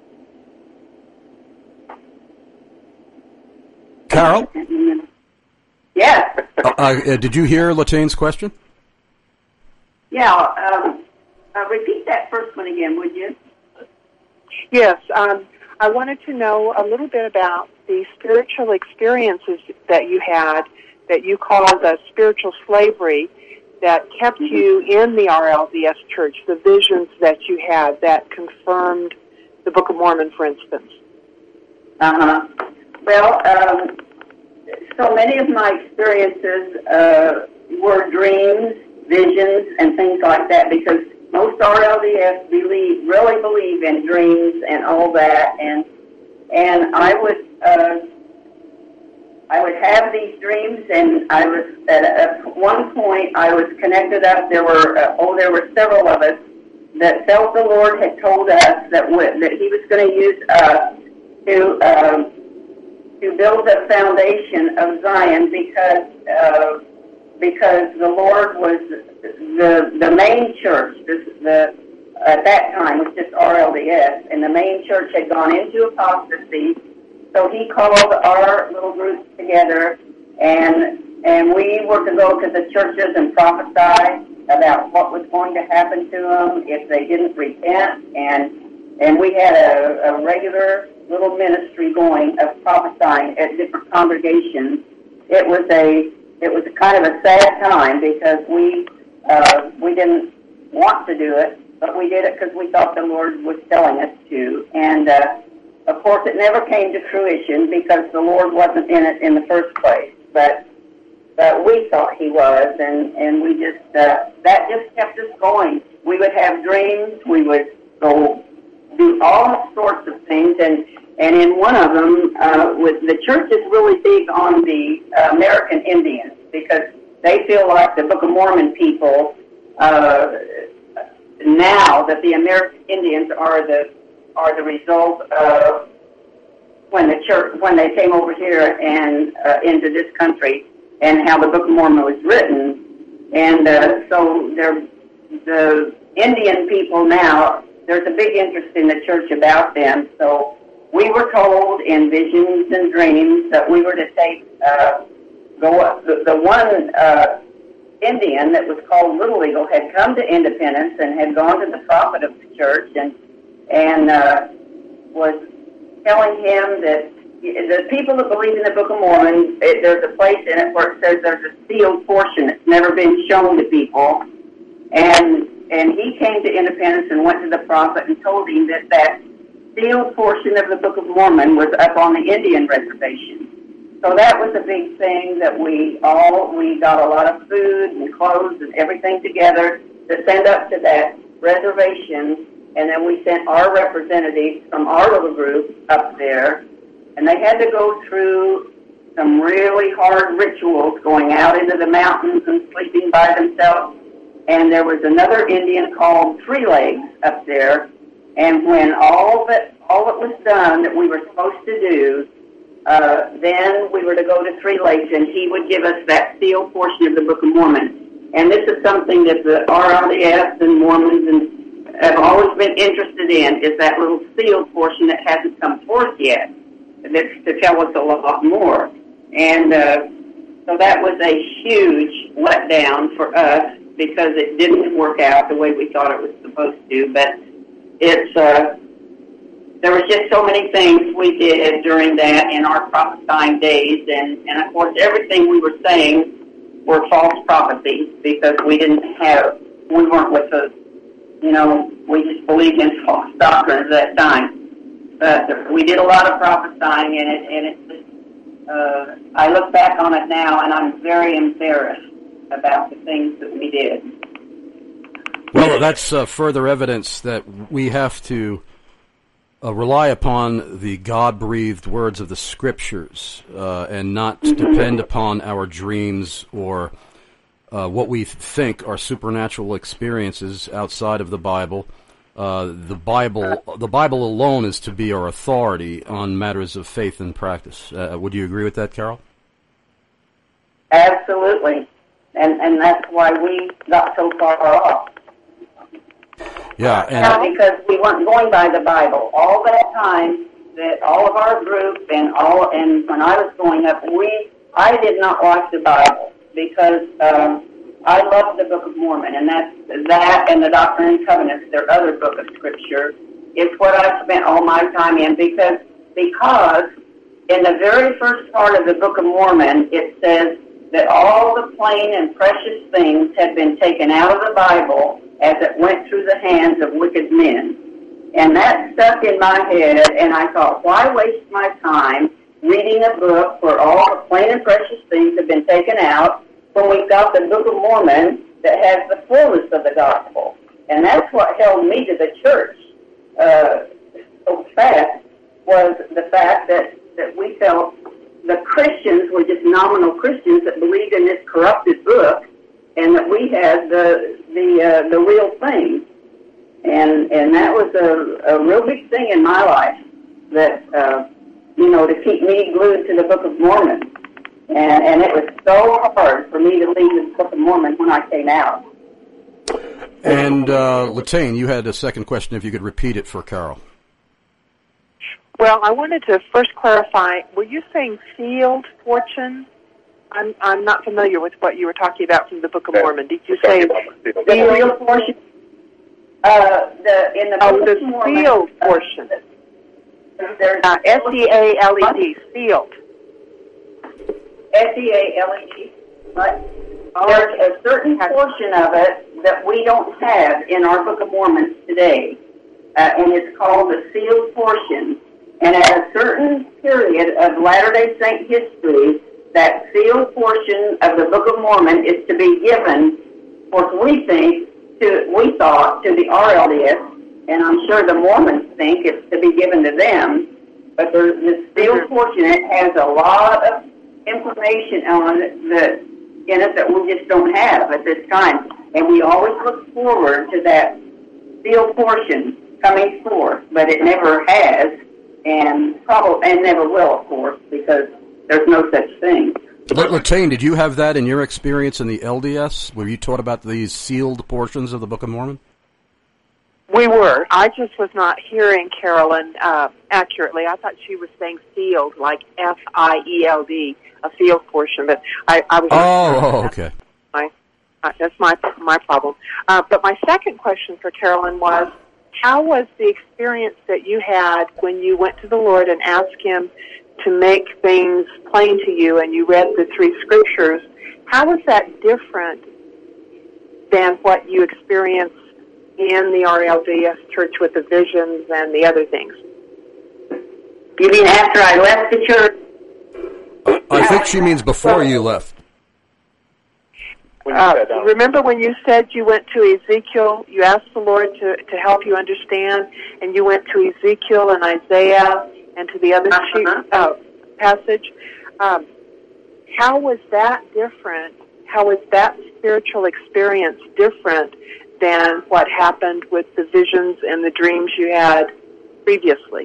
Carol? Yes. uh, uh, did you hear Latane's question? Yeah. Um, uh, repeat that first one again, would you? Yes. Um, I wanted to know a little bit about the spiritual experiences that you had that you called uh, spiritual slavery that kept mm-hmm. you in the R L D S Church, the visions that you had that confirmed the Book of Mormon, for instance. Uh-huh. Well, um, so many of my experiences uh, were dreams, visions, and things like that, because most R L D S believe, really believe in dreams and all that, and and I would uh, I would have these dreams, and I was at, at one point I was connected up. There were uh, oh, there were several of us that felt the Lord had told us that w- that He was going to use us to um, to build the foundation of Zion, because uh, because the Lord was the the main church. The, the at that time was just R L D S, and the main church had gone into apostasy. So he called our little groups together, and and we were to go to the churches and prophesy about what was going to happen to them if they didn't repent. And and we had a, a regular little ministry going of prophesying at different congregations. It was a it was a kind of a sad time because we uh, we didn't want to do it, but we did it because we thought the Lord was telling us to. And uh, of course, it never came to fruition because the Lord wasn't in it in the first place. But but we thought He was, and and we just uh, that just kept us going. We would have dreams. We would go do all sorts of things, and and in one of them, uh, with the church is really big on the uh, American Indians because they feel like the Book of Mormon people uh, now that the American Indians are the are the result of when the church when they came over here and uh, into this country, and how the Book of Mormon was written, and uh, so they're the Indian people now. There's a big interest in the church about them. So we were told in visions and dreams that we were to take uh, go up. The, the one uh, Indian that was called Little Eagle had come to Independence and had gone to the prophet of the church and and uh, was telling him that the people that believe in the Book of Mormon, it, there's a place in it where it says there's a sealed portion that's never been shown to people, and and he came to Independence and went to the prophet and told him that that sealed portion of the Book of Mormon was up on the Indian reservation. So that was a big thing that we all, we got a lot of food and clothes and everything together to send up to that reservation, and then we sent our representatives from our little group up there, and they had to go through some really hard rituals, going out into the mountains and sleeping by themselves. And there was another Indian called Three Legs up there, and when all that all that was done that we were supposed to do, uh, then we were to go to Three Legs, and he would give us that sealed portion of the Book of Mormon. And this is something that the R L D S and Mormons and have always been interested in, is that little sealed portion that hasn't come forth yet, that's to tell us a lot more. And uh, so that was a huge letdown for us, because it didn't work out the way we thought it was supposed to. But it's uh, there was just so many things we did during that in our prophesying days, and, and of course everything we were saying were false prophecies because we didn't have, we weren't with the, you know, we just believed in false doctrines at that time. But we did a lot of prophesying in it, and it just, uh, I look back on it now, and I'm very embarrassed about the things that we did. Well, that's uh, further evidence that we have to uh, rely upon the God-breathed words of the Scriptures uh, and not depend upon our dreams or uh, what we think are supernatural experiences outside of the Bible. Uh, the Bible, the Bible alone is to be our authority on matters of faith and practice. Uh, would you agree with that, Carol? Absolutely. And and that's why we got so far off. Yeah, and now, because we weren't going by the Bible. All that time that all of our group and all and when I was growing up, we I did not like the Bible because um, I loved the Book of Mormon, and that's that and the Doctrine and Covenants, their other book of Scripture, is what I spent all my time in because because in the very first part of the Book of Mormon it says that all the plain and precious things had been taken out of the Bible as it went through the hands of wicked men. And that stuck in my head, and I thought, why waste my time reading a book where all the plain and precious things have been taken out when we've got the Book of Mormon that has the fullness of the gospel? And that's what held me to the church uh, so fast, was the fact that, that we felt the Christians were just nominal Christians that believed in this corrupted book, and that we had the the uh, the real thing, and and that was a, a real big thing in my life, that uh, you know, to keep me glued to the Book of Mormon. And, and it was so hard for me to leave the Book of Mormon when I came out. And, uh, Latane, you had a second question, if you could repeat it for Carol. Well, I wanted to first clarify, were you saying sealed fortune? I'm I'm not familiar with what you were talking about from the Book of Mormon. Did you say the sealed portion? Uh, the, in the oh, Book the of Mormon, sealed portion. Uh, S E A L E D, sealed. S E A L E D. But there's a certain portion of it that we don't have in our Book of Mormon today, uh, and it's called the sealed portion. And at a certain period of Latter-day Saint history, that sealed portion of the Book of Mormon is to be given, of course, we think, to, we thought, to the R L D S, and I'm sure the Mormons think it's to be given to them, but there's this sealed portion, it has a lot of information on it that, in it that we just don't have at this time. And we always look forward to that sealed portion coming forth, but it never has, and probably, and never will, of course, because there's no such thing. Latane, did you have that in your experience in the L D S? Were you taught about these sealed portions of the Book of Mormon? We were. I just was not hearing Carolyn uh, accurately. I thought she was saying sealed, like F I E L D, a sealed portion. But I, I was. Oh, oh okay. My, uh, that's my my problem. Uh, but my second question for Carolyn was, how was the experience that you had when you went to the Lord and asked Him to make things plain to you, and you read the three scriptures? How was that different than what you experienced in the R L D S church with the visions and the other things? You mean after I left the church? I think she means before you left. Uh, remember when you said you went to Ezekiel, you asked the Lord to, to help you understand, and you went to Ezekiel and Isaiah and to the other uh-huh. uh, passage. Um, how was that different? How was that spiritual experience different than what happened with the visions and the dreams you had previously?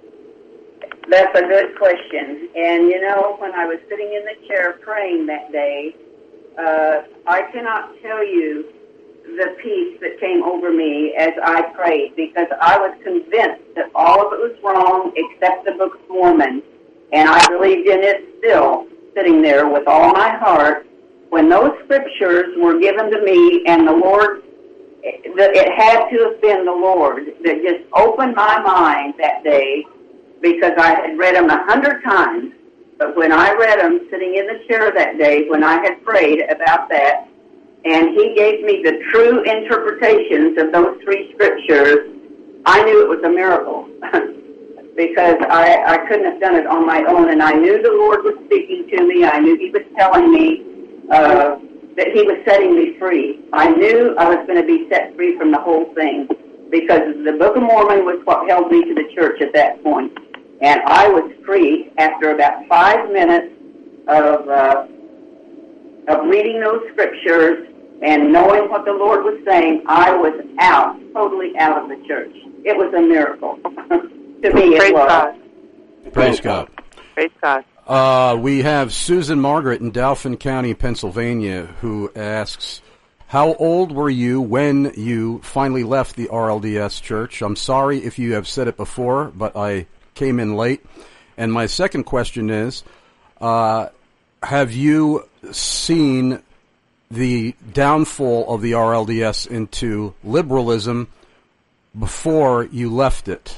That's a good question. And, you know, when I was sitting in the chair praying that day, uh, I cannot tell you the peace that came over me as I prayed, because I was convinced that all of it was wrong except the Book of Mormon. And I believed in it still, sitting there with all my heart. When those scriptures were given to me and the Lord, it had to have been the Lord that just opened my mind that day, because I had read them a hundred times. But when I read them sitting in the chair that day, when I had prayed about that, and He gave me the true interpretations of those three scriptures, I knew it was a miracle. Because I, I couldn't have done it on my own, and I knew the Lord was speaking to me. I knew He was telling me uh, that He was setting me free. I knew I was going to be set free from the whole thing, because the Book of Mormon was what held me to the church at that point. And I was free after about five minutes of uh, of reading those scriptures and knowing what the Lord was saying. I was out, totally out of the church. It was a miracle. To me, Praise it was. God. Praise God. Praise God. Uh, we have Susan Margaret in Dauphin County, Pennsylvania, who asks, how old were you when you finally left the R L D S church? I'm sorry if you have said it before, but I came in late. And my second question is, uh, have you seen the downfall of the R L D S into liberalism before you left it?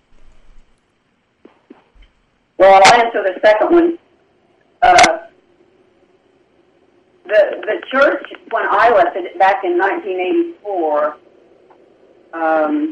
Well, I'll answer the second one. Uh, the the church, when I left it back in nineteen eighty-four, um,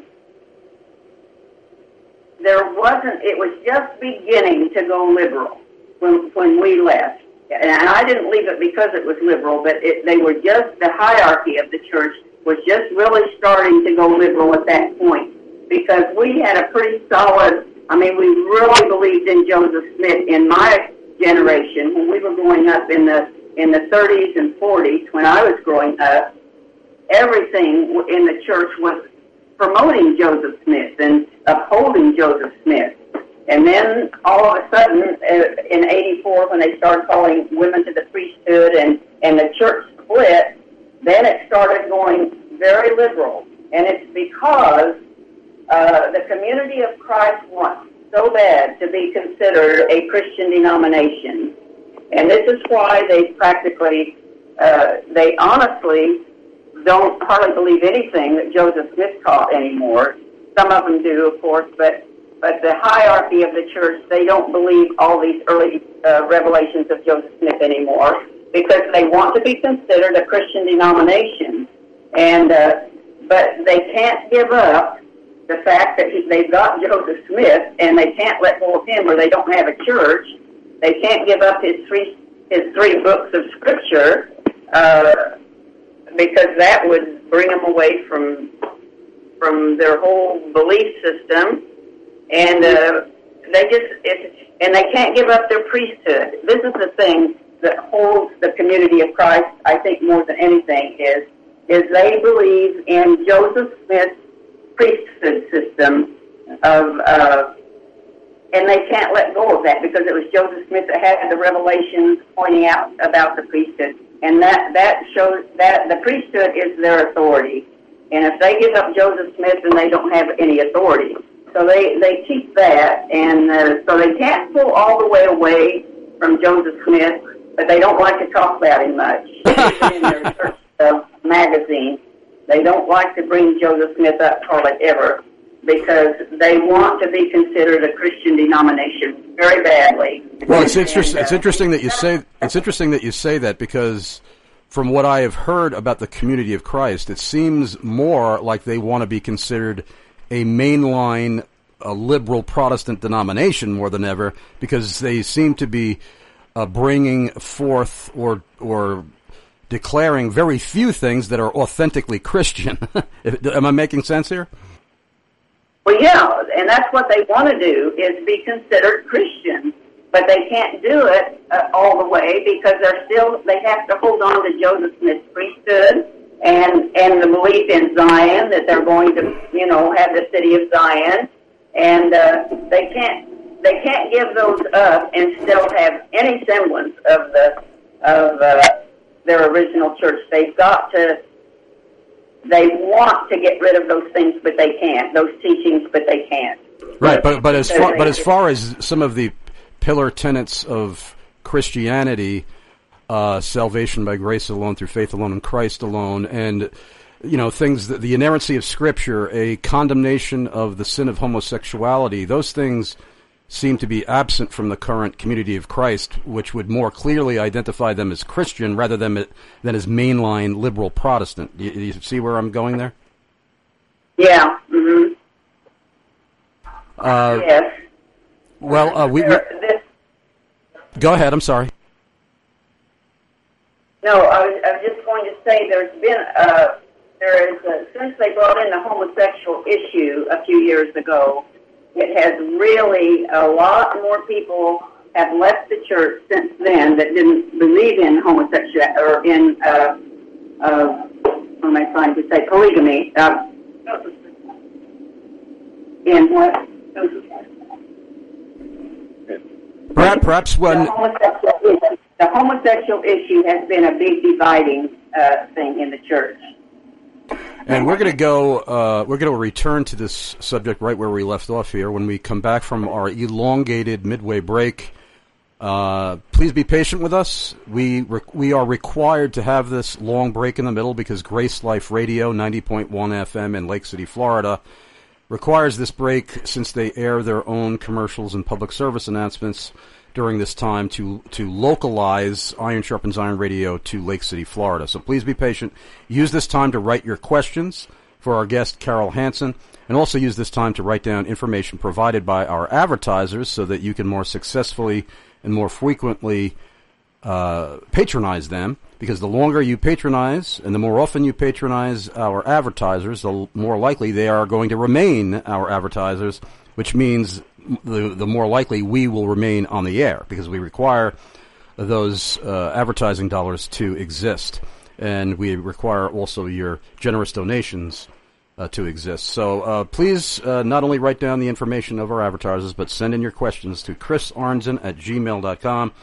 there wasn't, it was just beginning to go liberal when when we left. And I didn't leave it because it was liberal, but it, they were just, the hierarchy of the church was just really starting to go liberal at that point, because we had a pretty solid, I mean, we really believed in Joseph Smith in my generation when we were growing up in the in the thirties and forties. When I was growing up, everything in the church was promoting Joseph Smith and upholding Joseph Smith. And then all of a sudden, in eighty-four, when they started calling women to the priesthood and, and the church split, then it started going very liberal. And it's because uh, the Community of Christ wants so bad to be considered a Christian denomination. And this is why they practically, uh, they honestly don't hardly believe anything that Joseph Smith taught anymore. Some of them do, of course, but but the hierarchy of the church, they don't believe all these early uh, revelations of Joseph Smith anymore because they want to be considered a Christian denomination. And uh, but they can't give up the fact that he, they've got Joseph Smith, and they can't let go of him, or they don't have a church. They can't give up his three his three books of Scripture uh, because that would bring them away from from their whole belief system, and uh, they just it's, and they can't give up their priesthood. This is the thing that holds the Community of Christ, I think, more than anything is is they believe in Joseph Smith's priesthood system of. Uh, And they can't let go of that because it was Joseph Smith that had the revelations pointing out about the priesthood. And that, that shows that the priesthood is their authority. And if they give up Joseph Smith, then they don't have any authority. So they, they keep that. And uh, so they can't pull all the way away from Joseph Smith, but they don't like to talk about him much. Even in their church uh, magazine, they don't like to bring Joseph Smith up hardly ever, because they want to be considered a Christian denomination very badly. Well, it's interesting. And, uh, it's interesting that you say. It's interesting that you say that because, from what I have heard about the Community of Christ, it seems more like they want to be considered a mainline, a liberal Protestant denomination more than ever, because they seem to be uh, bringing forth or or declaring very few things that are authentically Christian. Am I making sense here? Well, yeah, and that's what they want to do, is be considered Christian. But they can't do it uh, all the way because they're still, they have to hold on to Joseph Smith's priesthood and, and the belief in Zion, that they're going to, you know, have the city of Zion. And uh, they can't, they can't give those up and still have any semblance of the, of uh, their original church. They've got to, They want to get rid of those things, but they can't. Those teachings, but they can't. Right, but but as far but as far as some of the pillar tenets of Christianity, uh, salvation by grace alone, through faith alone, in Christ alone, and you know things that the inerrancy of Scripture, a condemnation of the sin of homosexuality, those things seem to be absent from the current Community of Christ, which would more clearly identify them as Christian rather than than as mainline liberal Protestant. Do you, do you see where I'm going there? Yeah. Mm-hmm. Uh, yes. Well, uh, we, we this, go ahead. I'm sorry. No, I was, I was just going to say there's been uh, there is a, since they brought in the homosexual issue a few years ago. It has really, a lot more people have left the church since then that didn't believe in homosexuality, or in, uh, uh, what am I trying to say, polygamy. Uh, in what? Perhaps, perhaps when... The homosexual issue, the homosexual issue has been a big dividing uh, thing in the church. And we're going to go, uh, we're going to return to this subject right where we left off here when we come back from our elongated midway break. Uh, please be patient with us. We re- we are required to have this long break in the middle because Grace Life Radio, ninety point one F M in Lake City, Florida, requires this break since they air their own commercials and public service announcements during this time to to localize Iron Sharpens Iron Radio to Lake City, Florida. So please be patient. Use this time to write your questions for our guest, Carol Hansen, and also use this time to write down information provided by our advertisers so that you can more successfully and more frequently uh, patronize them, because the longer you patronize and the more often you patronize our advertisers, the more likely they are going to remain our advertisers, which means the the more likely we will remain on the air, because we require those uh, advertising dollars to exist, and we require also your generous donations uh, to exist. So uh, please uh, not only write down the information of our advertisers, but send in your questions to Chris Arnzen at gmail dot com.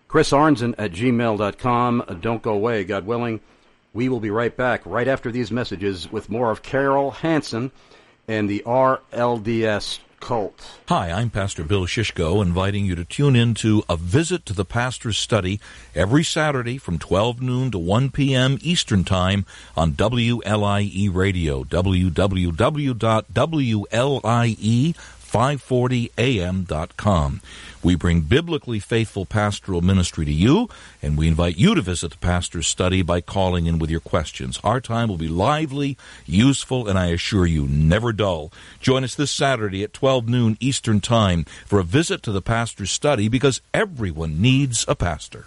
Chris Arnzen at gmail dot com. Uh, don't go away, God willing. We will be right back right after these messages with more of Carol Hansen and the R L D S cult. Hi, I'm Pastor Bill Shishko, inviting you to tune in to A Visit to the Pastor's Study every Saturday from twelve noon to one p.m. Eastern Time on W L I E Radio, w w w dot w l i e five forty a m dot com. We bring biblically faithful pastoral ministry to you, and we invite you to visit the Pastor's Study by calling in with your questions. Our time will be lively, useful, and I assure you, never dull. Join us this Saturday at twelve noon Eastern Time for a visit to the Pastor's Study, because everyone needs a pastor.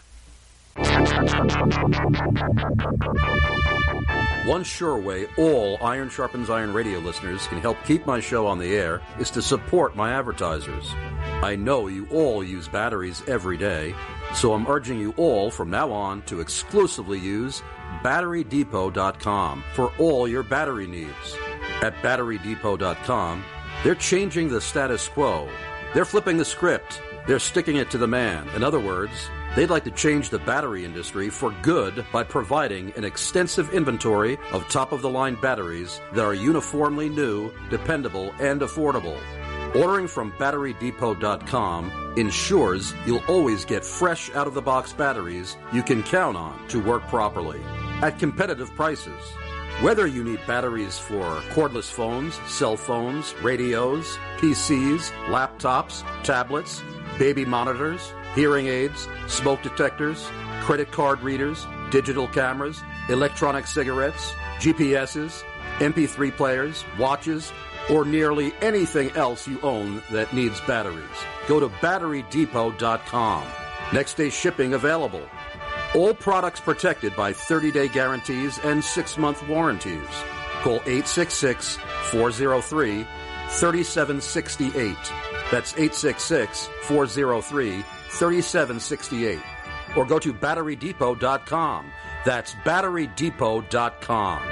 One sure way all Iron Sharpens Iron radio listeners can help keep my show on the air is to support my advertisers. I know you all use batteries every day, so I'm urging you all from now on to exclusively use battery depot dot com for all your battery needs. At battery depot dot com, they're changing the status quo. They're flipping the script. They're sticking it to the man. In other words, they'd like to change the battery industry for good by providing an extensive inventory of top-of-the-line batteries that are uniformly new, dependable, and affordable. Ordering from battery depot dot com ensures you'll always get fresh out-of-the-box batteries you can count on to work properly at competitive prices. Whether you need batteries for cordless phones, cell phones, radios, P Cs, laptops, tablets, baby monitors, hearing aids, smoke detectors, credit card readers, digital cameras, electronic cigarettes, G P S's, M P three players, watches, or nearly anything else you own that needs batteries, go to battery depot dot com. Next day shipping available. All products protected by thirty-day guarantees and six-month warranties. Call eight six six, four oh three, three seven six eight. That's eight six six, four oh three, three seven six eight. Or go to battery depot dot com. That's battery depot dot com.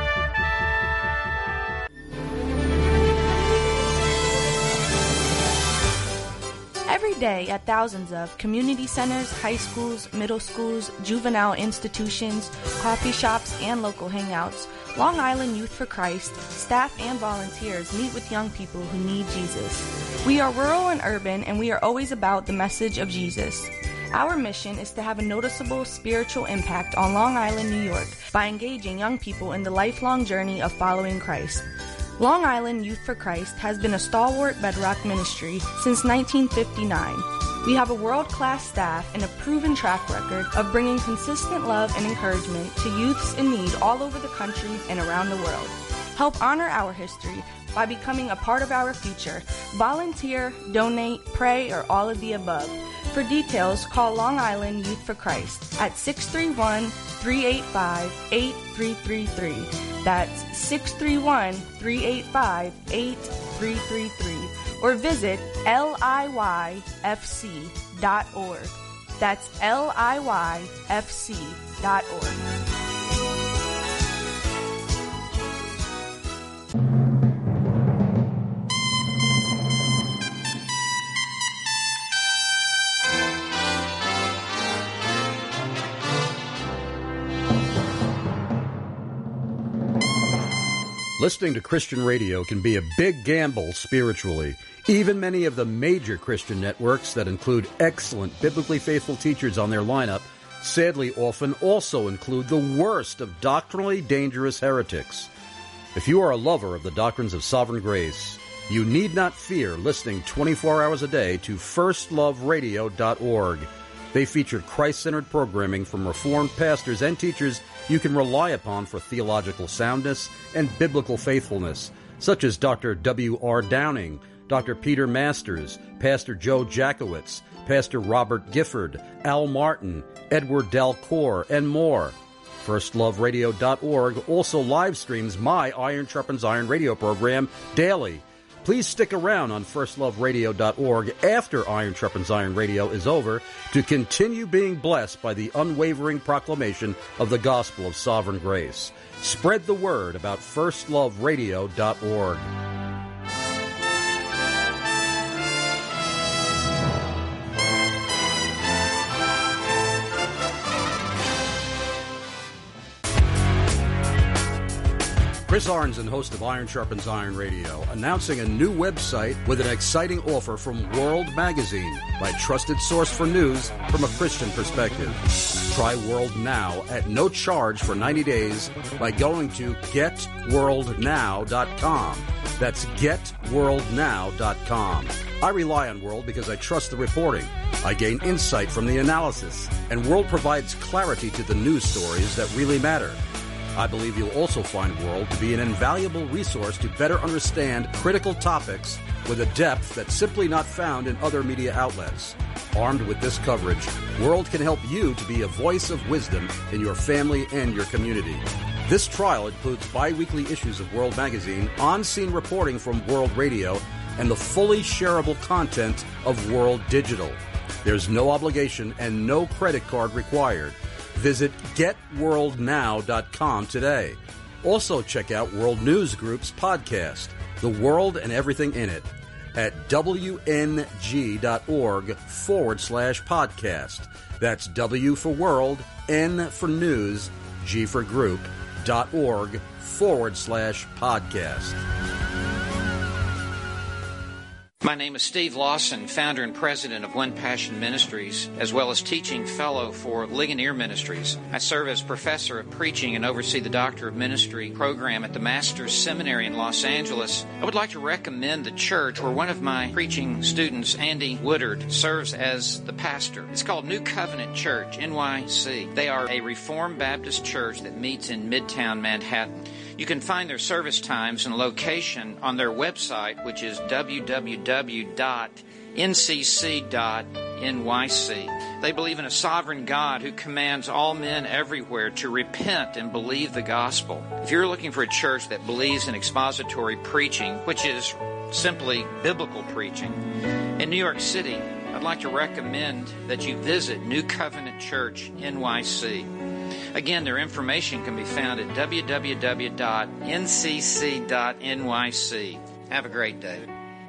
Every day at thousands of community centers, high schools, middle schools, juvenile institutions, coffee shops, and local hangouts, Long Island Youth for Christ, staff and volunteers meet with young people who need Jesus. We are rural and urban, and we are always about the message of Jesus. Our mission is to have a noticeable spiritual impact on Long Island, New York, by engaging young people in the lifelong journey of following Christ. Long Island Youth for Christ has been a stalwart bedrock ministry since nineteen fifty-nine. We have a world-class staff and a proven track record of bringing consistent love and encouragement to youths in need all over the country and around the world. Help honor our history by becoming a part of our future. Volunteer, donate, pray, or all of the above. For details, call Long Island Youth for Christ at six three one, three eight five, eight three three three. That's six three one, three eight five, eight three three three. Or visit L I Y F C dot org. That's L I Y F C dot org. Listening to Christian radio can be a big gamble spiritually. Even many of the major Christian networks that include excellent biblically faithful teachers on their lineup sadly often also include the worst of doctrinally dangerous heretics. If you are a lover of the doctrines of sovereign grace, you need not fear listening twenty-four hours a day to first love radio dot org. They feature Christ-centered programming from Reformed pastors and teachers you can rely upon for theological soundness and biblical faithfulness, such as Doctor W R Downing, Doctor Peter Masters, Pastor Joe Jackowitz, Pastor Robert Gifford, Al Martin, Edward Dalcour, and more. first love radio dot org also live streams my Iron Sharpens Iron radio program daily. Please stick around on first love radio dot org after Iron Sharpens Iron Radio is over to continue being blessed by the unwavering proclamation of the gospel of sovereign grace. Spread the word about first love radio dot org. Chris Arnzen, host of Iron Sharpens Iron Radio, announcing a new website with an exciting offer from World Magazine, my trusted source for news from a Christian perspective. Try World now at no charge for ninety days by going to get world now dot com. That's get world now dot com. I rely on World because I trust the reporting. I gain insight from the analysis, and World provides clarity to the news stories that really matter. I believe you'll also find World to be an invaluable resource to better understand critical topics with a depth that's simply not found in other media outlets. Armed with this coverage, World can help you to be a voice of wisdom in your family and your community. This trial includes bi-weekly issues of World Magazine, on-scene reporting from World Radio, and the fully shareable content of World Digital. There's no obligation and no credit card required. Visit get world now dot com today. Also check out World News Group's podcast, The World and Everything in It, at W N G dot org forward slash podcast. That's W for World, N for News, G for Group, dot org forward slash podcast. My name is Steve Lawson, founder and president of One Passion Ministries, as well as teaching fellow for Ligonier Ministries. I serve as professor of preaching and oversee the Doctor of Ministry program at the Master's Seminary in Los Angeles. I would like to recommend the church where one of my preaching students, Andy Woodard, serves as the pastor. It's called New Covenant Church, N Y C. They are a Reformed Baptist church that meets in Midtown Manhattan. You can find their service times and location on their website, which is w w w dot n c c dot n y c. They believe in a sovereign God who commands all men everywhere to repent and believe the gospel. If you're looking for a church that believes in expository preaching, which is simply biblical preaching, in New York City, I'd like to recommend that you visit New Covenant Church N Y C. Again, their information can be found at w w w dot n c c dot n y c. Have a great day.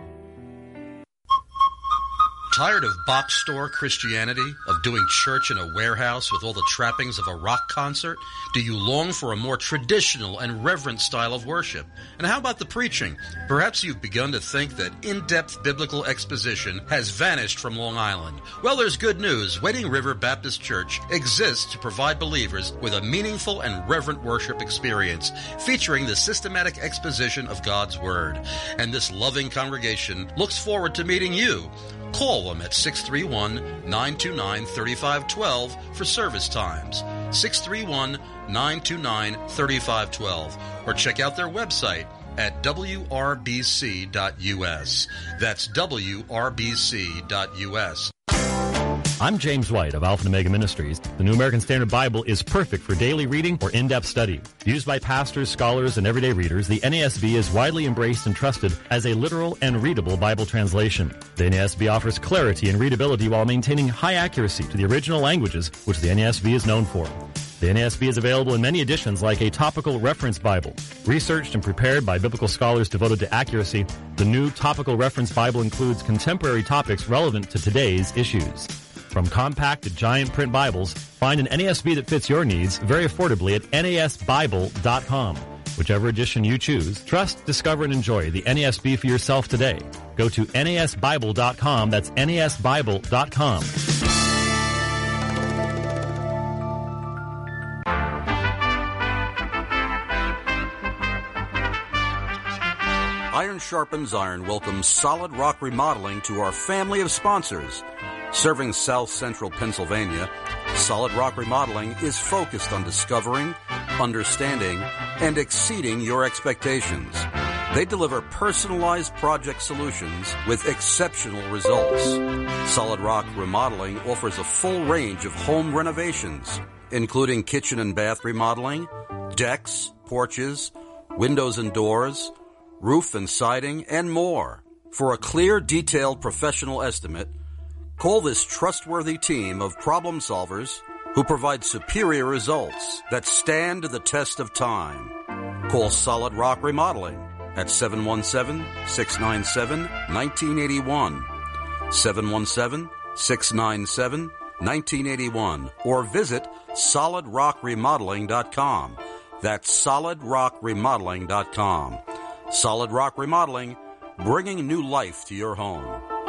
Tired of box store Christianity, of doing church in a warehouse with all the trappings of a rock concert? Do you long for a more traditional and reverent style of worship? And how about the preaching? Perhaps you've begun to think that in-depth biblical exposition has vanished from Long Island. Well, there's good news. Wading River Baptist Church exists to provide believers with a meaningful and reverent worship experience featuring the systematic exposition of God's Word. And this loving congregation looks forward to meeting you. Call them at six three one, nine two nine, three five one two for service times, six three one, nine two nine, three five one two, or check out their website at w r b c dot u s. That's w r b c dot u s. I'm James White of Alpha and Omega Ministries. The New American Standard Bible is perfect for daily reading or in-depth study. Used by pastors, scholars, and everyday readers, the N A S B is widely embraced and trusted as a literal and readable Bible translation. The N A S B offers clarity and readability while maintaining high accuracy to the original languages, which the N A S B is known for. The N A S B is available in many editions like a topical reference Bible. Researched and prepared by biblical scholars devoted to accuracy, the new topical reference Bible includes contemporary topics relevant to today's issues. From compact to giant print Bibles, find an N A S B that fits your needs very affordably at N A S Bible dot com. Whichever edition you choose, trust, discover, and enjoy the N A S B for yourself today. Go to N A S Bible dot com. That's N A S Bible dot com. Iron Sharpens Iron welcomes Solid Rock Remodeling to our family of sponsors. Serving South Central Pennsylvania, Solid Rock Remodeling is focused on discovering, understanding, and exceeding your expectations. They deliver personalized project solutions with exceptional results. Solid Rock Remodeling offers a full range of home renovations, including kitchen and bath remodeling, decks, porches, windows and doors, roof and siding, and more. For a clear, detailed professional estimate, call this trustworthy team of problem solvers who provide superior results that stand to the test of time. Call Solid Rock Remodeling at seven one seven, six nine seven, one nine eight one, seven one seven, six nine seven, one nine eight one, or visit solid rock remodeling dot com. That's solid rock remodeling dot com. Solid Rock Remodeling, bringing new life to your home.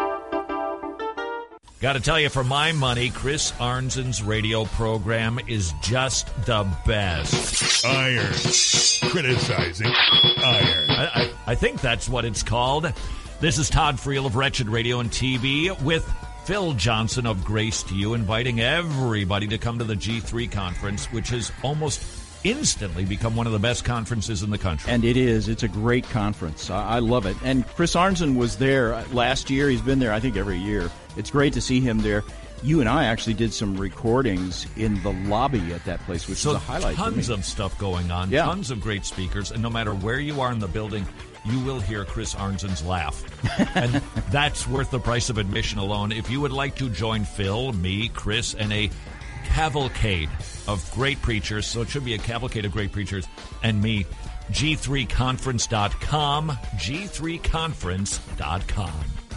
Got to tell you, for my money, Chris Arnzen's radio program is just the best. Iron. Criticizing iron. I, I, I think that's what it's called. This is Todd Friel of Wretched Radio and T V with Phil Johnson of Grace to You, inviting everybody to come to the G three conference, which has almost instantly become one of the best conferences in the country. And it is. It's a great conference. I, I love it. And Chris Arnzen was there last year. He's been there, I think, every year. It's great to see him there. You and I actually did some recordings in the lobby at that place, which so is a highlight for me. Tons of stuff going on, yeah. Tons of great speakers, and no matter where you are in the building, you will hear Chris Arnzen's laugh. And that's worth the price of admission alone. If you would like to join Phil, me, Chris, and a cavalcade of great preachers, so it should be a cavalcade of great preachers, and me, G three conference dot com, G three conference dot com.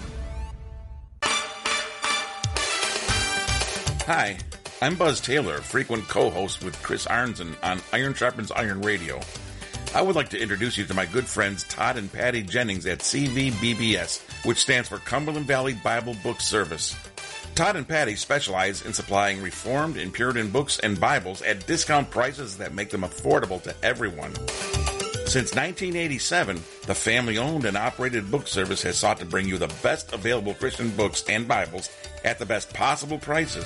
Hi, I'm Buzz Taylor, frequent co-host with Chris Arnzen on Iron Sharpens Iron Radio. I would like to introduce you to my good friends Todd and Patty Jennings at C V B B S, which stands for Cumberland Valley Bible Book Service. Todd and Patty specialize in supplying Reformed and Puritan books and Bibles at discount prices that make them affordable to everyone. Since nineteen eighty-seven, the family-owned and operated book service has sought to bring you the best available Christian books and Bibles at the best possible prices.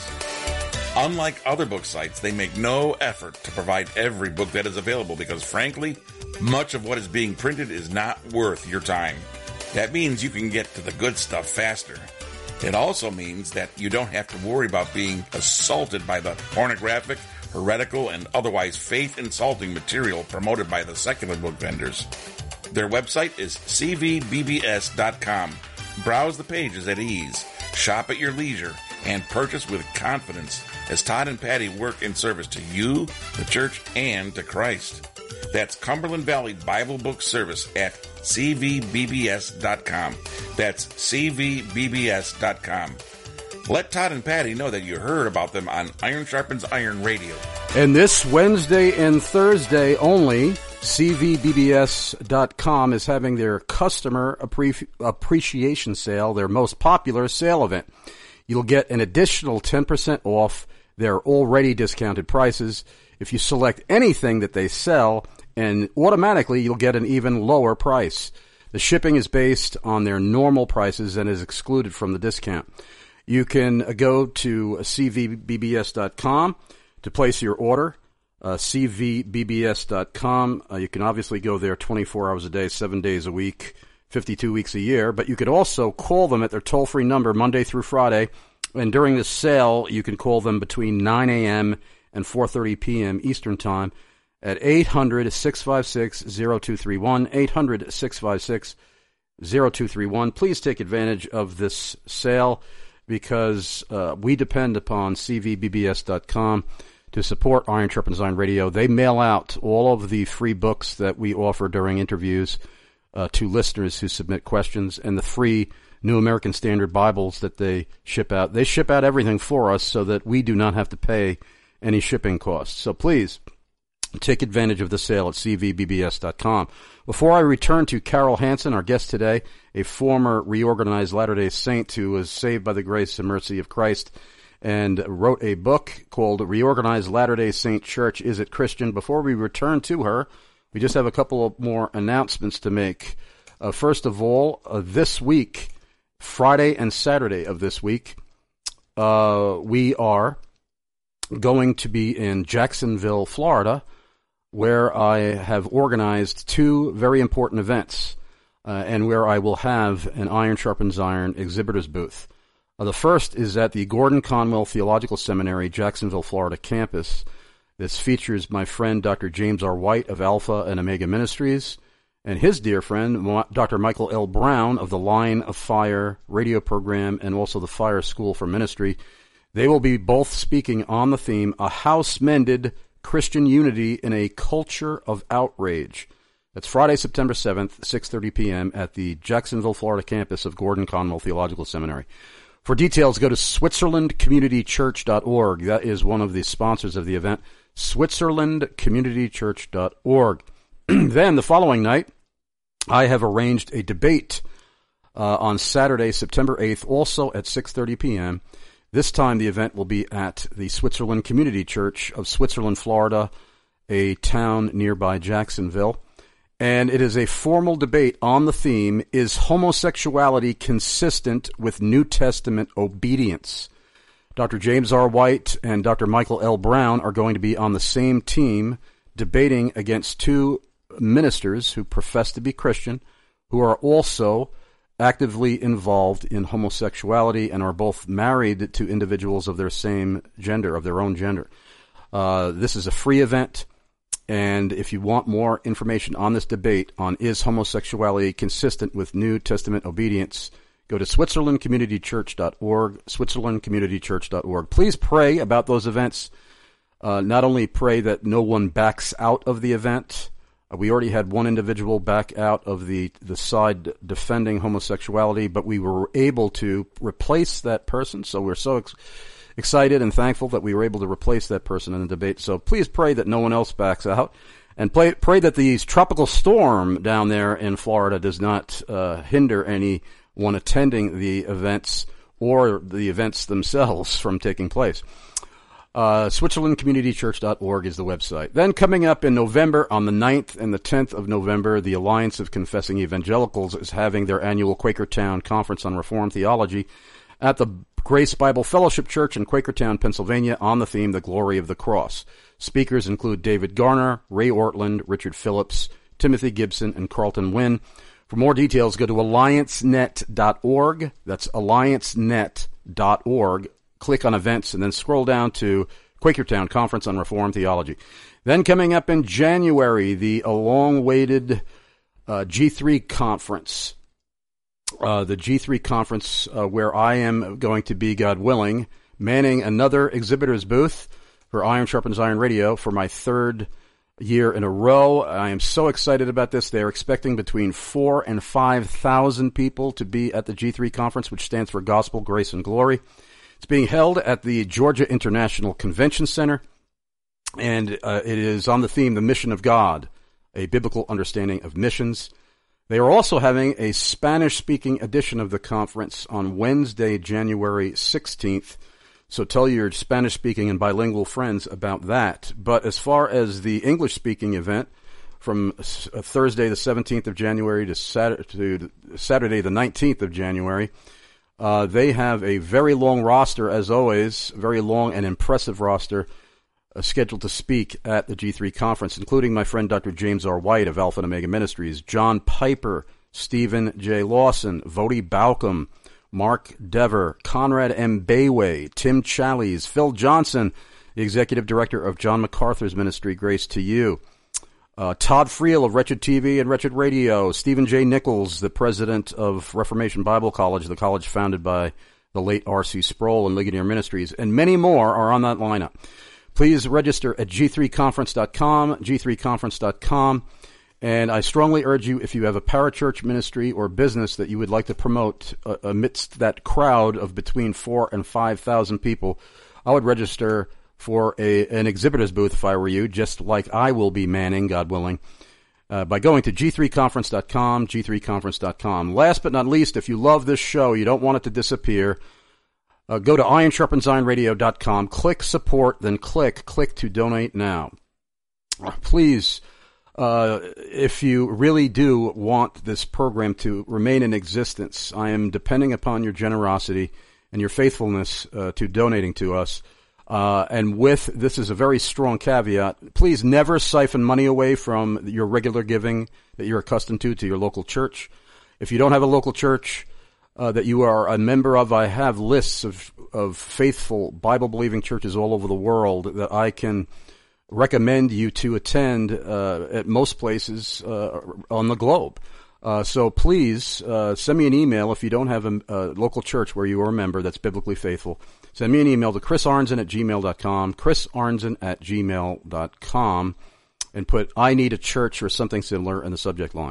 Unlike other book sites, they make no effort to provide every book that is available because, frankly, much of what is being printed is not worth your time. That means you can get to the good stuff faster. It also means that you don't have to worry about being assaulted by the pornographic, heretical, and otherwise faith-insulting material promoted by the secular book vendors. Their website is C V B B S dot com. Browse the pages at ease, shop at your leisure, and purchase with confidence as Todd and Patty work in service to you, the church, and to Christ. That's Cumberland Valley Bible Book Service at C V B B S dot com. That's C V B B S dot com. Let Todd and Patty know that you heard about them on Iron Sharpens Iron Radio. And this Wednesday and Thursday only, C V B B S dot com is having their customer appre- appreciation sale, their most popular sale event. You'll get an additional ten percent off their already discounted prices if you select anything that they sell, and automatically you'll get an even lower price. The shipping is based on their normal prices and is excluded from the discount. You can go to C V B B S dot com to place your order, uh, C V B B S dot com. Uh, you can obviously go there twenty-four hours a day, seven days a week, fifty-two weeks a year, but you could also call them at their toll-free number Monday through Friday, and during the sale, you can call them between nine a.m. and four thirty p.m. Eastern Time at eight hundred, six five six, zero two three one, eight hundred, six five six, zero two three one. Please take advantage of this sale because uh, we depend upon C V B B S dot com to support Iron Sharpens Iron Radio. They mail out all of the free books that we offer during interviews uh, to listeners who submit questions, and the free New American Standard Bibles that they ship out. They ship out everything for us so that we do not have to pay any shipping costs. So please take advantage of the sale at C V B B S dot com. Before I return to Carol Hansen, our guest today, a former reorganized Latter-day Saint who was saved by the grace and mercy of Christ and wrote a book called Reorganized Latter-day Saint Church, Is It Christian? Before we return to her, we just have a couple of more announcements to make. Uh, first of all, uh, this week, Friday and Saturday of this week, uh, we are going to be in Jacksonville, Florida, where I have organized two very important events, uh, and where I will have an Iron Sharpens Iron exhibitor's booth. Uh, the first is at the Gordon Conwell Theological Seminary, Jacksonville, Florida campus. This features my friend Doctor James R. White of Alpha and Omega Ministries, and his dear friend, Doctor Michael L. Brown of the Line of Fire radio program and also the Fire School for Ministry. They will be both speaking on the theme, A House Mended, Christian Unity in a Culture of Outrage. That's Friday, September seventh, six thirty p.m. at the Jacksonville, Florida campus of Gordon Conwell Theological Seminary. For details, go to switzerland community church dot org. That is one of the sponsors of the event, switzerland community church dot org. Then the following night, I have arranged a debate uh, on Saturday, September eighth, also at six thirty p.m. This time the event will be at the Switzerland Community Church of Switzerland, Florida, a town nearby Jacksonville. And it is a formal debate on the theme, is homosexuality consistent with New Testament obedience? Doctor James R. White and Doctor Michael L. Brown are going to be on the same team debating against two ministers who profess to be Christian, who are also actively involved in homosexuality and are both married to individuals of their same gender, of their own gender. Uh, this is a free event, and if you want more information on this debate on is homosexuality consistent with New Testament obedience, go to switzerland community church dot org, switzerland community church dot org. Please pray about those events. Uh, not only pray that no one backs out of the event. We already had one individual back out of the, the side defending homosexuality, but we were able to replace that person. So we're so ex- excited and thankful that we were able to replace that person in the debate. So please pray that no one else backs out, and pray, pray that the tropical storm down there in Florida does not uh, hinder anyone attending the events or the events themselves from taking place. Uh, switzerland community church dot org is the website. Then coming up in November, on the ninth and the tenth of November, the Alliance of Confessing Evangelicals is having their annual Quakertown Conference on Reformed Theology at the Grace Bible Fellowship Church in Quakertown, Pennsylvania, on the theme, The Glory of the Cross. Speakers include David Garner, Ray Ortland, Richard Phillips, Timothy Gibson, and Carlton Wynn. For more details, go to alliance net dot org. That's alliance net dot org. Click on events and then scroll down to Quakertown Conference on Reformed Theology. Then coming up in January, the long-awaited uh, G three conference. Uh, the G three conference uh, where I am going to be, God willing, manning another exhibitor's booth for Iron Sharpens Iron Radio for my third year in a row. I am so excited about this. They're expecting between four and five thousand people to be at the G three conference, which stands for Gospel, Grace, and Glory. It's being held at the Georgia International Convention Center, and uh, it is on the theme, The Mission of God, a biblical understanding of missions. They are also having a Spanish-speaking edition of the conference on Wednesday, January sixteenth, so tell your Spanish-speaking and bilingual friends about that. But as far as the English-speaking event, from Thursday the seventeenth of January to Saturday, to Saturday the nineteenth of January, Uh, they have a very long roster, as always, very long and impressive roster uh, scheduled to speak at the G three conference, including my friend Doctor James R. White of Alpha and Omega Ministries, John Piper, Stephen J. Lawson, Vodi Balcom, Mark Dever, Conrad M. Bayway, Tim Challies, Phil Johnson, the Executive Director of John MacArthur's Ministry, Grace to You, Uh, Todd Friel of Wretched T V and Wretched Radio, Stephen J. Nichols, the president of Reformation Bible College, the college founded by the late R C Sproul and Ligonier Ministries, and many more are on that lineup. Please register at G three conference dot com, G three conference dot com, and I strongly urge you, if you have a parachurch ministry or business that you would like to promote uh, amidst that crowd of between four and five thousand people, I would register for a, an exhibitor's booth if I were you, just like I will be manning, God willing, uh, by going to G three conference dot com, G three conference dot com. Last but not least, if you love this show, you don't want it to disappear, uh, go to iron sharpens iron radio dot com, click support, then click, click to donate now. Uh, please, uh, if you really do want this program to remain in existence, I am depending upon your generosity and your faithfulness uh, to donating to us. Uh, and with, this is a very strong caveat, please never siphon money away from your regular giving that you're accustomed to, to your local church. If you don't have a local church uh, that you are a member of, I have lists of, of faithful Bible-believing churches all over the world that I can recommend you to attend uh, at most places uh, on the globe. Uh, so please uh, send me an email if you don't have a, a local church where you are a member that's biblically faithful. Send me an email to chris arnzen at gmail dot com, chris arnzen at gmail dot com, and put I need a church or something similar in the subject line.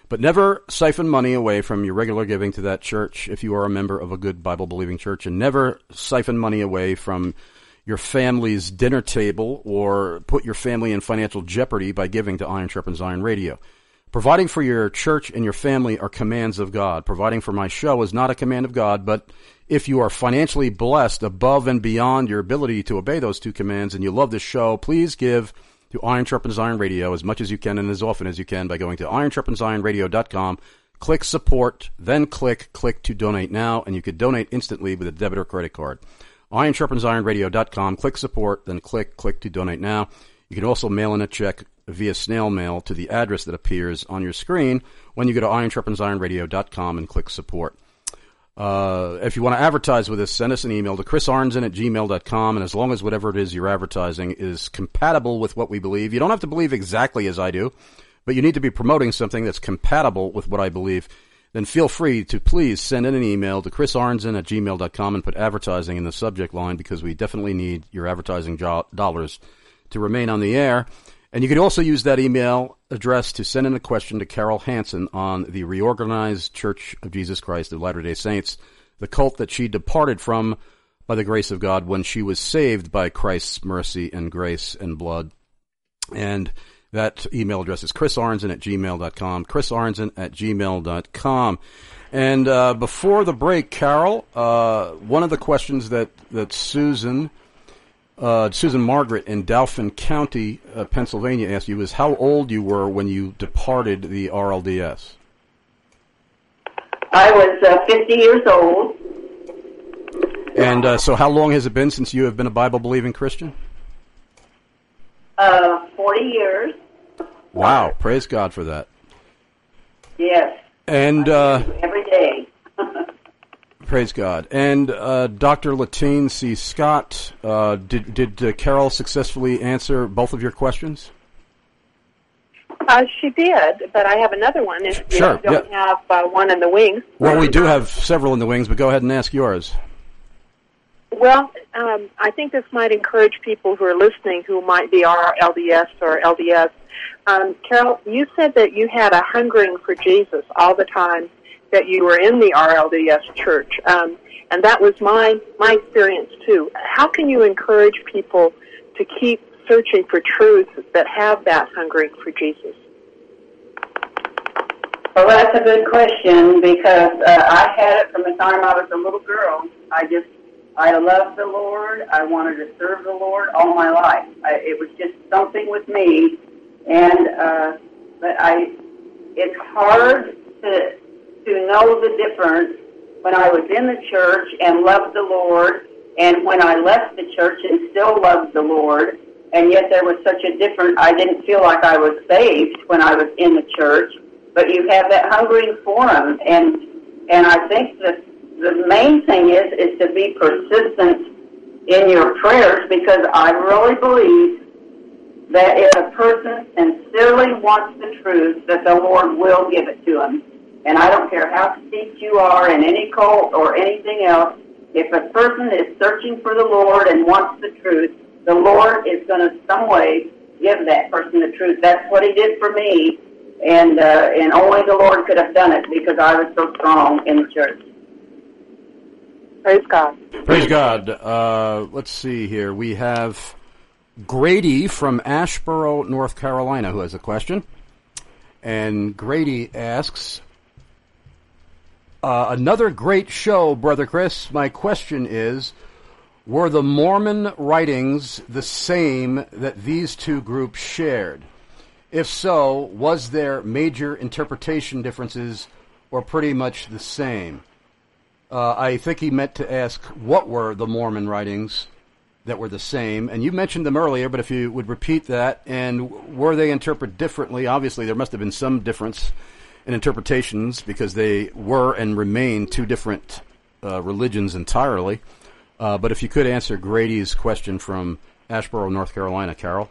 But never siphon money away from your regular giving to that church if you are a member of a good Bible-believing church, and never siphon money away from your family's dinner table or put your family in financial jeopardy by giving to Iron Sharpens Iron Radio. Providing for your church and your family are commands of God. Providing for my show is not a command of God, but if you are financially blessed above and beyond your ability to obey those two commands and you love this show, please give to Iron Sharpens Iron Radio as much as you can and as often as you can by going to iron sharpens iron radio dot com, click support, then click click to donate now, and you could donate instantly with a debit or credit card. iron sharpens iron radio dot com, click support, then click click to donate now. You can also mail in a check via snail mail to the address that appears on your screen when you go to iron sharpens iron radio dot com and click support. Uh, if you want to advertise with us, send us an email to chris arnzen at gmail dot com, and as long as whatever it is you're advertising is compatible with what we believe, you don't have to believe exactly as I do, but you need to be promoting something that's compatible with what I believe, then feel free to please send in an email to chris arnzen at gmail dot com and put advertising in the subject line, because we definitely need your advertising jo- dollars to remain on the air. And you can also use that email address to send in a question to Carol Hansen on the Reorganized Church of Jesus Christ of Latter-day Saints, the cult that she departed from by the grace of God when she was saved by Christ's mercy and grace and blood. And that email address is chris arnzen at gmail dot com, chris arnzen at gmail dot com. And uh, before the break, Carol, uh, one of the questions that, that Susan... Uh, Susan Margaret in Dauphin County, uh, Pennsylvania, asked you is how old you were when you departed the R L D S. I was uh, fifty years old. And uh, so how long has it been since you have been a Bible-believing Christian? Uh, forty years. Wow, praise God for that. Yes. And uh, every day. Praise God. And uh, Doctor Latine C. Scott, uh, did did uh, Carol successfully answer both of your questions? Uh, she did, but I have another one. If Sure, you don't yeah. have uh, one in the wings. Well, we do have several in the wings, but go ahead and ask yours. Well, um, I think this might encourage people who are listening who might be R L D S or L D S. Um, Carol, you said that you had a hungering for Jesus all the time that you were in the R L D S church, um, and that was my my experience too. How can you encourage people to keep searching for truth that have that hungering for Jesus? Well, that's a good question, because uh, I had it from the time I was a little girl. I just, I loved the Lord. I wanted to serve the Lord all my life. I, it was just something with me, and uh, but I, it's hard to to know the difference when I was in the church and loved the Lord, and when I left the church and still loved the Lord, and yet there was such a difference. I didn't feel like I was saved when I was in the church, but you have that hungering for Him, and and I think that the main thing is is to be persistent in your prayers, because I really believe that if a person sincerely wants the truth, that the Lord will give it to him. And I don't care how steeped you are in any cult or anything else, if a person is searching for the Lord and wants the truth, the Lord is going to some way give that person the truth. That's what He did for me, and uh, and only the Lord could have done it, because I was so strong in the church. Praise God. Praise God. Uh, let's see here. We have Grady from Asheboro, North Carolina, who has a question. And Grady asks, uh, another great show, Brother Chris. My question is, were the Mormon writings the same that these two groups shared? If so, was there major interpretation differences or pretty much the same? Uh, I think he meant to ask, what were the Mormon writings that were the same? And you mentioned them earlier, but if you would repeat that, and were they interpreted differently? Obviously, there must have been some difference in interpretations, because they were and remain two different uh, religions entirely. Uh, but if you could answer Grady's question from Asheboro, North Carolina, Carol.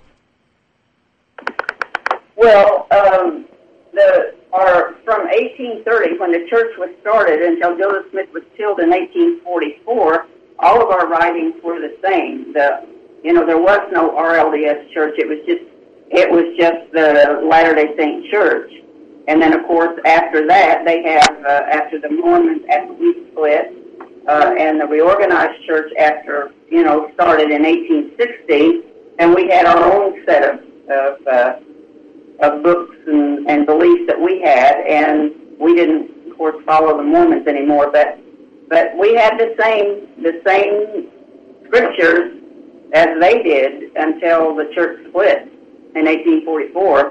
Well, um, the or from eighteen thirty, when the church was started, until Joseph Smith was killed in eighteen forty-four, all of our writings were the same. The you know there was no R L D S church. It was just it was just the Latter-day Saint Church, and then, of course, after that, they have, uh, after the Mormons, after we split, uh, and the reorganized church after, you know, started in eighteen sixty, and we had our own set of, of, uh, of books and, and beliefs that we had, and we didn't, of course, follow the Mormons anymore, but but we had the same the same scriptures as they did until the church split in eighteen forty-four.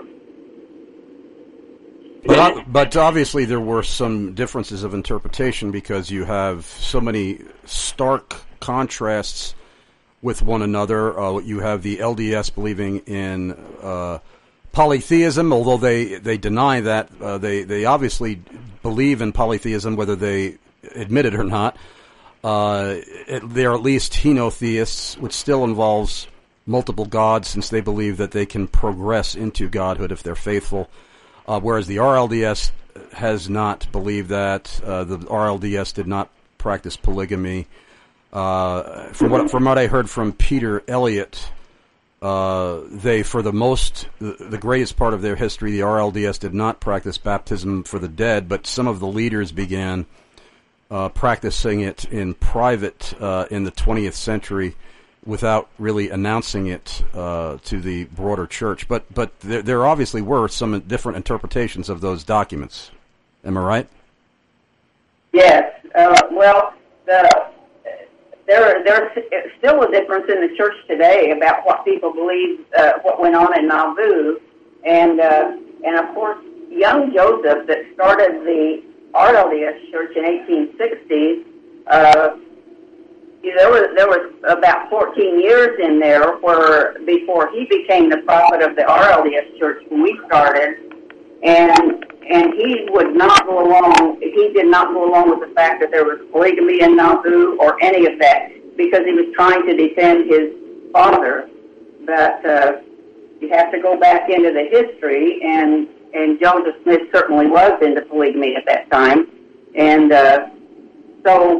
But, but obviously there were some differences of interpretation because you have so many stark contrasts with one another. Uh, you have the L D S believing in uh, polytheism, although they, they deny that. Uh, they, they obviously believe in polytheism, whether they admit it or not. Uh, it, they're at least henotheists, which still involves multiple gods, since they believe that they can progress into godhood if they're faithful. Uh, whereas the R L D S has not believed that. Uh, the R L D S did not practice polygamy. Uh, from what from what I heard from Peter Elliott, uh, they, for the most, the, the greatest part of their history, the R L D S did not practice baptism for the dead, but some of the leaders began uh, practicing it in private uh, in the twentieth century, without really announcing it uh, to the broader church. But but there, there obviously were some different interpretations of those documents. Am I right? Yes. Uh, well, the, there there's still a difference in the church today about what people believe, uh, what went on in Nauvoo, and uh, and of course, young Joseph that started the R L D S church in eighteen sixty. Uh, There was there was about fourteen years in there where before he became the prophet of the R L D S church when we started, and and he would not go along. He did not go along with the fact that there was polygamy in Nauvoo or any of that, because he was trying to defend his father. But uh, you have to go back into the history, and and Joseph Smith certainly was into polygamy at that time, and uh, so.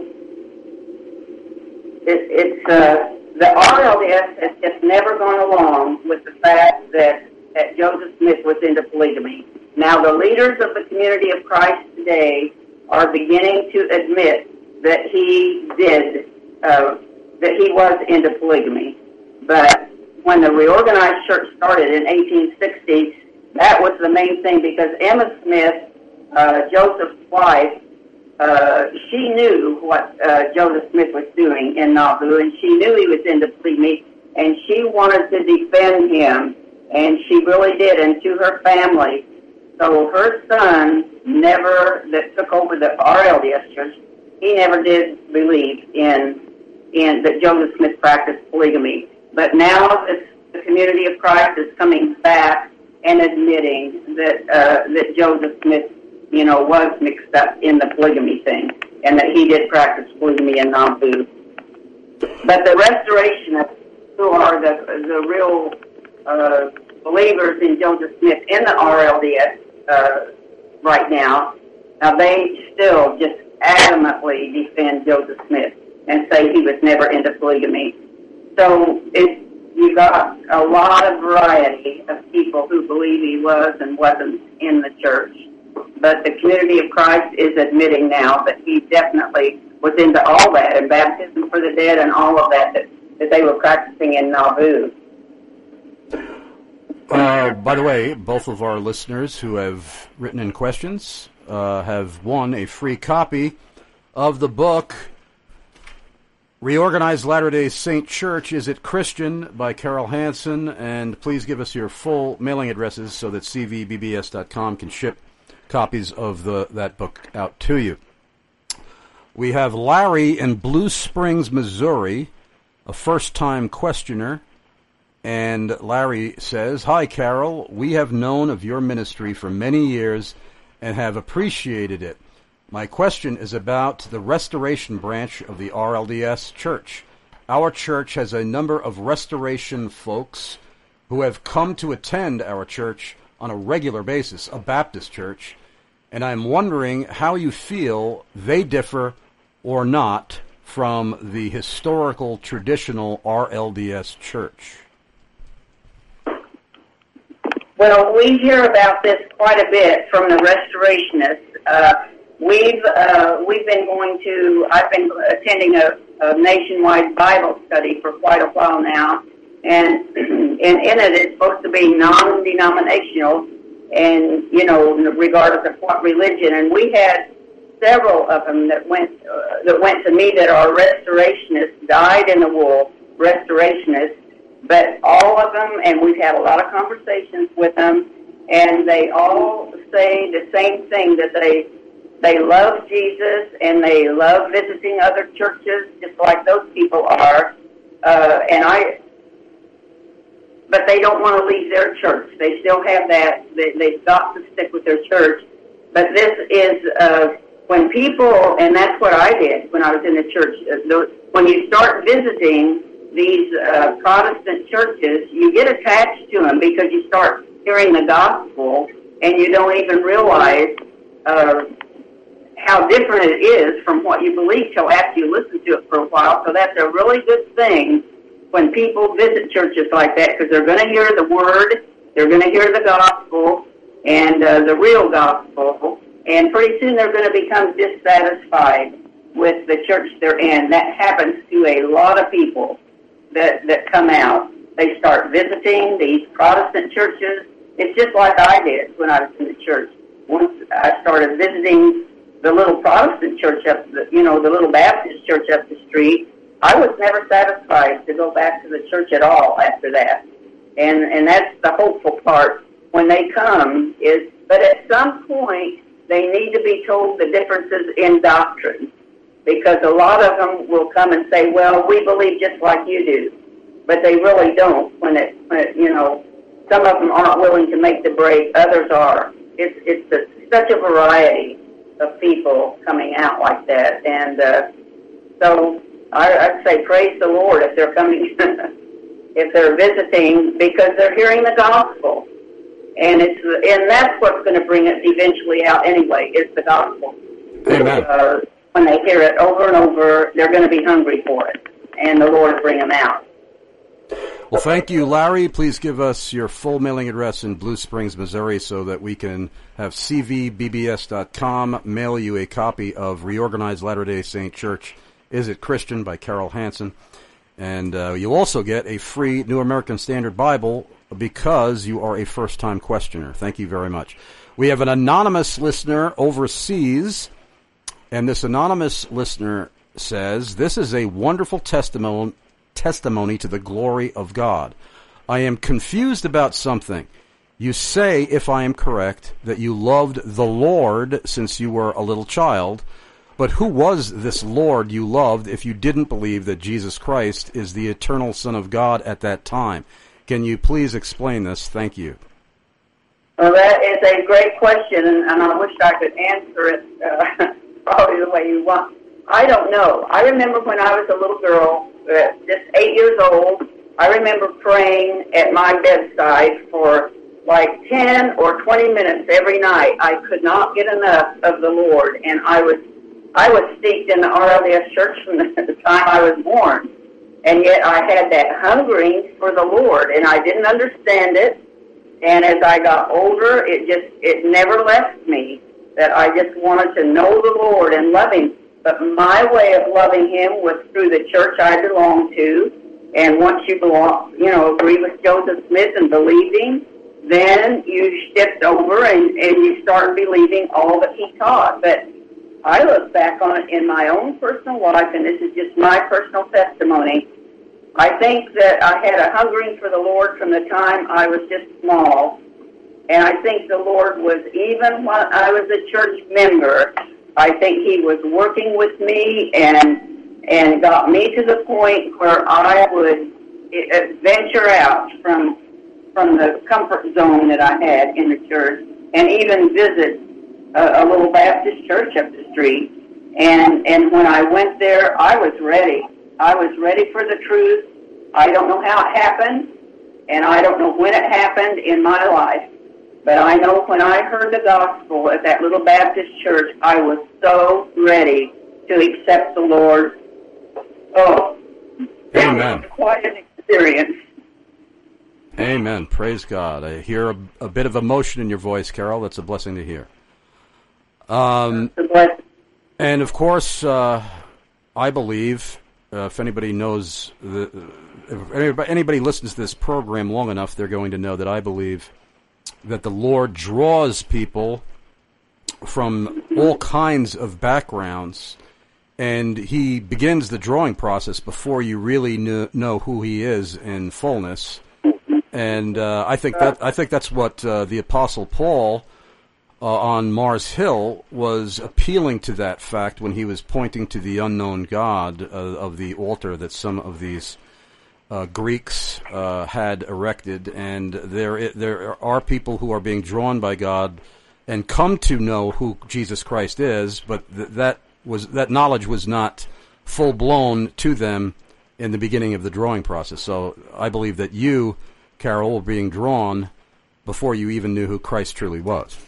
It, it's uh, the R L D S has just never gone along with the fact that, that Joseph Smith was into polygamy. Now, the leaders of the Community of Christ today are beginning to admit that he did, uh, that he was into polygamy. But when the reorganized church started in eighteen sixty, that was the main thing, because Emma Smith, uh, Joseph's wife, Uh, she knew what uh, Joseph Smith was doing in Nauvoo, and she knew he was into polygamy, and she wanted to defend him, and she really did, and to her family. So her son never, that took over the R L D S church, he never did believe in in that Joseph Smith practiced polygamy. But now this, the Community of Christ is coming back and admitting that uh, that Joseph Smith, you know, was mixed up in the polygamy thing, and that he did practice polygamy in Nauvoo. But the restorationists, who are the the real uh, believers in Joseph Smith in the R L D S uh, right now, now they still just adamantly defend Joseph Smith and say he was never into polygamy. So it's, you got a lot of variety of people who believe he was and wasn't in the church. But the Community of Christ is admitting now that he definitely was into all that, and baptism for the dead and all of that that, that they were practicing in Nauvoo. Uh, by the way, both of our listeners who have written in questions uh, have won a free copy of the book Reorganized Latter-day Saint Church, Is It Christian? By Carol Hansen. And please give us your full mailing addresses so that c v b b s dot com can ship copies of the that book out to you. We have Larry in Blue Springs, Missouri, a first-time questioner. And Larry says, "Hi, Carol. We have known of your ministry for many years and have appreciated it. My question is about the Restoration branch of the R L D S Church. Our church has a number of Restoration folks who have come to attend our church on a regular basis, a Baptist church, and I'm wondering how you feel they differ or not from the historical, traditional R L D S church." Well, we hear about this quite a bit from the Restorationists. Uh, we've uh, we've been going to. I've been attending a, a nationwide Bible study for quite a while now, and and in it it's supposed to be non-denominational, and you know, regardless of what religion. And we had several of them that went uh, that went to me that are Restorationists, dyed in the wool Restorationists. But all of them, and we've had a lot of conversations with them, and they all say the same thing, that they they love Jesus and they love visiting other churches, just like those people are. Uh, and I, but they don't want to leave their church. They still have that. They, they've got to stick with their church. But this is uh, when people, and that's what I did when I was in the church. Uh, when you start visiting these uh, Protestant churches, you get attached to them because you start hearing the gospel and you don't even realize uh, how different it is from what you believe till after you listen to it for a while. So that's a really good thing when people visit churches like that, because they're going to hear the word, they're going to hear the gospel, and uh, the real gospel, and pretty soon they're going to become dissatisfied with the church they're in. That happens to a lot of people that that come out. They start visiting these Protestant churches. It's just like I did when I was in the church. Once I started visiting the little Protestant church up, the, you know, the little Baptist church up the street, I was never satisfied to go back to the church at all after that. And and that's the hopeful part when they come is, but at some point they need to be told the differences in doctrine. Because a lot of them will come and say, well, we believe just like you do. But they really don't when it, when it you know, some of them aren't willing to make the break, others are. It's it's a, such a variety of people coming out like that. And uh, so I, I'd say praise the Lord if they're coming, if they're visiting, because they're hearing the gospel. And it's and that's what's going to bring it eventually out anyway, is the gospel. Amen. Uh, when they hear it over and over, they're going to be hungry for it, and the Lord will bring them out. Well, thank you, Larry. Please give us your full mailing address in Blue Springs, Missouri, so that we can have c v b b s dot com mail you a copy of Reorganized Latter-day Saint Church, Is It Christian by Carol Hansen. And uh, you'll also get a free New American Standard Bible because you are a first-time questioner. Thank you very much. We have an anonymous listener overseas. And this anonymous listener says, this is a wonderful testimony, testimony to the glory of God. I am confused about something. You say, if I am correct, that you loved the Lord since you were a little child. But who was this Lord you loved if you didn't believe that Jesus Christ is the eternal Son of God at that time? Can you please explain this? Thank you. Well, that is a great question, and, and I wish I could answer it uh, probably the way you want. I don't know. I remember when I was a little girl, uh, just eight years old, I remember praying at my bedside for like ten or twenty minutes every night. I could not get enough of the Lord, and I was I was steeped in the R L D S Church from the, the time I was born, and yet I had that hungering for the Lord, and I didn't understand it. And as I got older, it just it never left me. That I just wanted to know the Lord and love Him. But my way of loving Him was through the church I belonged to. And once you belong, you know, agree with Joseph Smith and believe Him, then you shift over and, and you start believing all that He taught. But I look back on it in my own personal life, and this is just my personal testimony. I think that I had a hungering for the Lord from the time I was just small. And I think the Lord was, even when I was a church member, I think He was working with me and and got me to the point where I would venture out from from the comfort zone that I had in the church and even visit a, a little Baptist church up the street. And and when I went there, I was ready. I was ready for the truth. I don't know how it happened, and I don't know when it happened in my life. But I know when I heard the gospel at that little Baptist church, I was so ready to accept the Lord. Oh, Amen. It was quite an experience. Amen. Praise God. I hear a, a bit of emotion in your voice, Carol. That's a blessing to hear. Um, and of course, uh, I believe, uh, if anybody knows, the, if anybody, anybody listens to this program long enough, they're going to know that I believe that the Lord draws people from all kinds of backgrounds, and He begins the drawing process before you really kn- know who He is in fullness. And uh, I think that I think that's what uh, the Apostle Paul uh, on Mars Hill was appealing to, that fact when he was pointing to the unknown God uh, of the altar that some of these uh, Greeks uh, had erected. And there there are people who are being drawn by God and come to know who Jesus Christ is, but th- that was that knowledge was not full blown to them in the beginning of the drawing process. So I believe that you, Carol, were being drawn before you even knew who Christ truly was.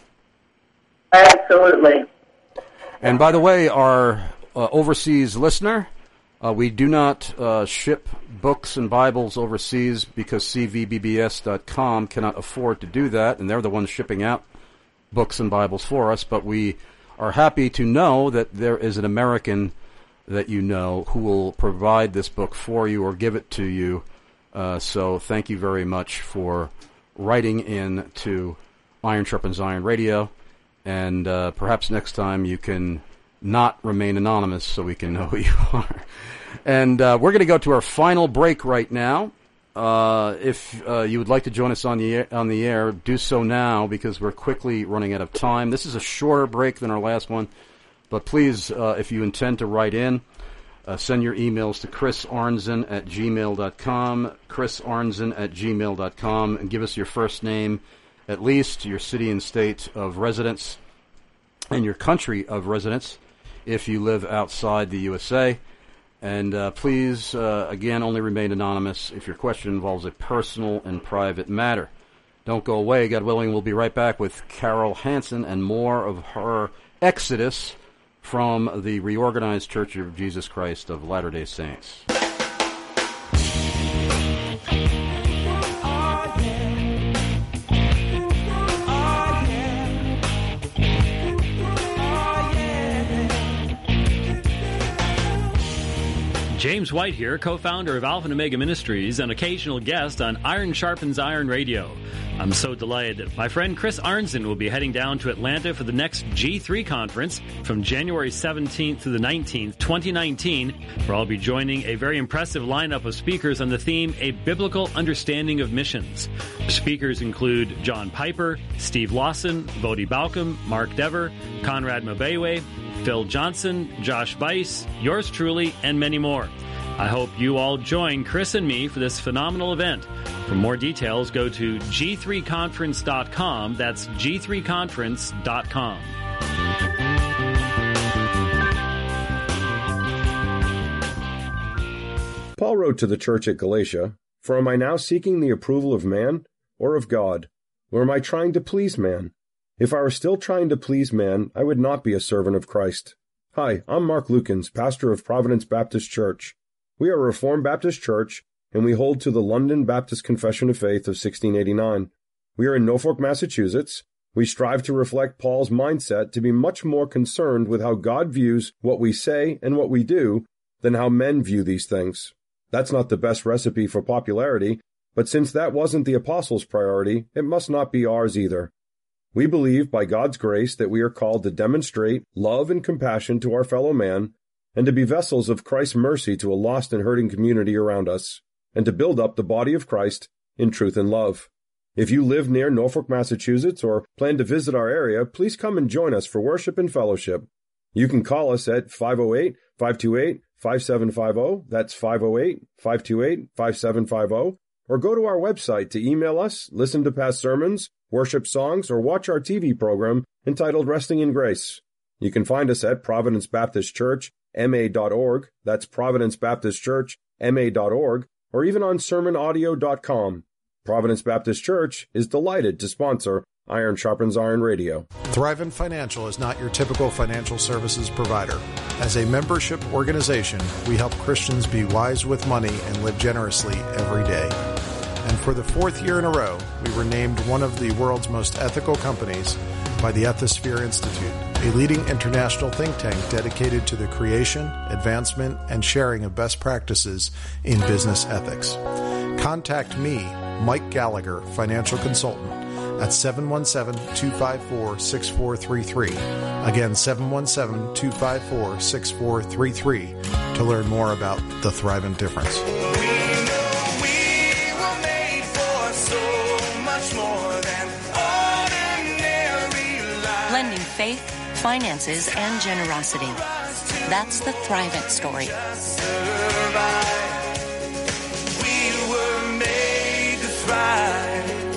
Absolutely. And by the way, our uh, overseas listener, uh, we do not uh, ship books and Bibles overseas because C V B B S dot com cannot afford to do that, and they're the ones shipping out books and Bibles for us. But we are happy to know that there is an American that you know who will provide this book for you or give it to you. Uh, so thank you very much for writing in to Iron Sharpens Iron Radio. And uh, perhaps next time you can not remain anonymous so we can know who you are. And uh, we're going to go to our final break right now. Uh, if uh, you would like to join us on the air, on the air, do so now because we're quickly running out of time. This is a shorter break than our last one. But please, uh, if you intend to write in, uh, send your emails to chris arnzen at gmail dot com, chris arnzen at gmail dot com, and give us your first name, at least your city and state of residence, and your country of residence if you live outside the U S A. And uh, please, uh, again, only remain anonymous if your question involves a personal and private matter. Don't go away. God willing, we'll be right back with Carol Hansen and more of her exodus from the Reorganized Church of Jesus Christ of Latter-day Saints. James White here, co-founder of Alpha and Omega Ministries and occasional guest on Iron Sharpens Iron Radio. I'm so delighted that my friend Chris Arnzen will be heading down to Atlanta for the next G three conference from January seventeenth to the nineteenth, twenty nineteen, where I'll be joining a very impressive lineup of speakers on the theme, A Biblical Understanding of Missions. The speakers include John Piper, Steve Lawson, Vodi Balcom, Mark Dever, Conrad Mbewe, Phil Johnson, Josh Bice, yours truly, and many more. I hope you all join Chris and me for this phenomenal event. For more details, go to G three conference dot com. That's G three conference dot com. Paul wrote to the church at Galatia, "For am I now seeking the approval of man or of God? Or am I trying to please man? If I were still trying to please man, I would not be a servant of Christ." Hi, I'm Mark Lukens, pastor of Providence Baptist Church. We are a Reformed Baptist church, and we hold to the London Baptist Confession of Faith of sixteen eighty-nine. We are in Norfolk, Massachusetts. We strive to reflect Paul's mindset to be much more concerned with how God views what we say and what we do than how men view these things. That's not the best recipe for popularity, but since that wasn't the apostles' priority, it must not be ours either. We believe, by God's grace, that we are called to demonstrate love and compassion to our fellow man, and to be vessels of Christ's mercy to a lost and hurting community around us, and to build up the body of Christ in truth and love. If you live near Norfolk, Massachusetts, or plan to visit our area, please come and join us for worship and fellowship. You can call us at five oh eight, five two eight, five seven five zero, that's five oh eight, five two eight, five seven five zero, or go to our website to email us, listen to past sermons, worship songs, or watch our T V program entitled Resting in Grace. You can find us at Providence Baptist Church, M A dot org, that's Providence Baptist Church, M A dot org, or even on sermon audio dot com. Providence Baptist Church is delighted to sponsor Iron Sharpens Iron Radio. Thrivent Financial is not your typical financial services provider. As a membership organization, we help Christians be wise with money and live generously every day. And for the fourth year in a row, we were named one of the world's most ethical companies by the Ethisphere Institute, a leading international think tank dedicated to the creation, advancement, and sharing of best practices in business ethics. Contact me, Mike Gallagher, financial consultant, at seven one seven, two five four, six four three three. Again, seven one seven, two five four, six four three three to learn more about the Thrivent Difference. Blending faith, finances, and generosity. That's the Thrivent story. We were made to thrive.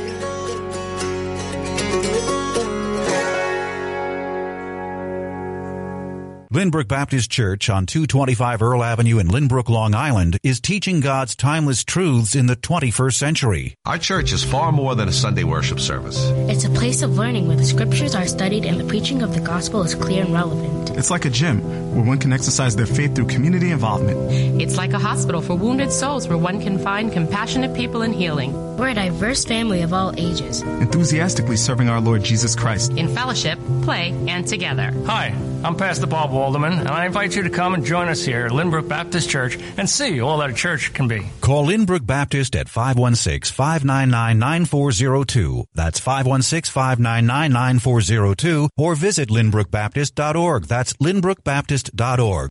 Lynbrook Baptist Church on two twenty-five Earl Avenue in Lynbrook, Long Island is teaching God's timeless truths in the twenty-first century. Our church is far more than a Sunday worship service. It's a place of learning where the scriptures are studied and the preaching of the gospel is clear and relevant. It's like a gym where one can exercise their faith through community involvement. It's like a hospital for wounded souls where one can find compassionate people and healing. We're a diverse family of all ages, enthusiastically serving our Lord Jesus Christ in fellowship, play, and together. Hi, I'm Pastor Bob Walderman, and I invite you to come and join us here at Lynbrook Baptist Church and see all that a church can be. Call Lynbrook Baptist at five one six, five nine nine, nine four zero two. That's five one six, five nine nine, nine four zero two, or visit lynbrook baptist dot org. That's lynbrook baptist dot org.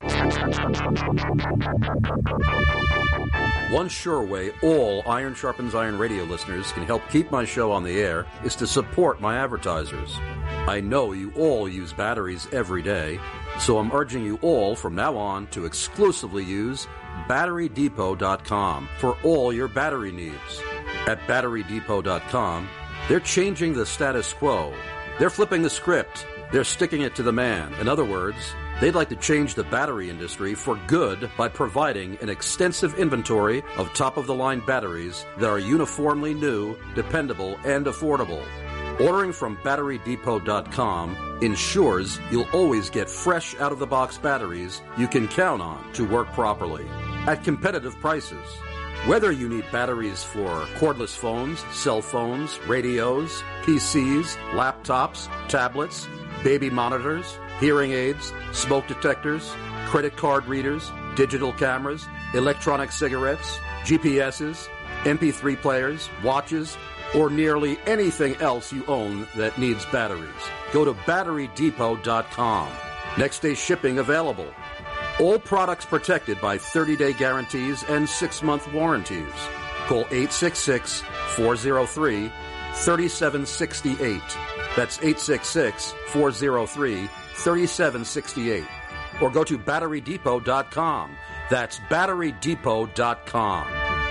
One sure way all Iron Sharpens Iron radio listeners can help keep my show on the air is to support my advertisers. I know you all use batteries every day, so I'm urging you all from now on to exclusively use battery depot dot com for all your battery needs. At battery depot dot com, they're changing the status quo. They're flipping the script. They're sticking it to the man. In other words, they'd like to change the battery industry for good by providing an extensive inventory of top-of-the-line batteries that are uniformly new, dependable, and affordable. Ordering from battery depot dot com ensures you'll always get fresh out-of-the-box batteries you can count on to work properly at competitive prices. Whether you need batteries for cordless phones, cell phones, radios, P Cs, laptops, tablets, baby monitors, hearing aids, smoke detectors, credit card readers, digital cameras, electronic cigarettes, G P S's, M P three players, watches, or nearly anything else you own that needs batteries, go to battery depot dot com. Next day shipping available. All products protected by thirty-day guarantees and six-month warranties. Call eight six six, four zero three, three seven six eight. That's eight six six, four zero three, three seven six eight. Or go to battery depot dot com. That's battery depot dot com.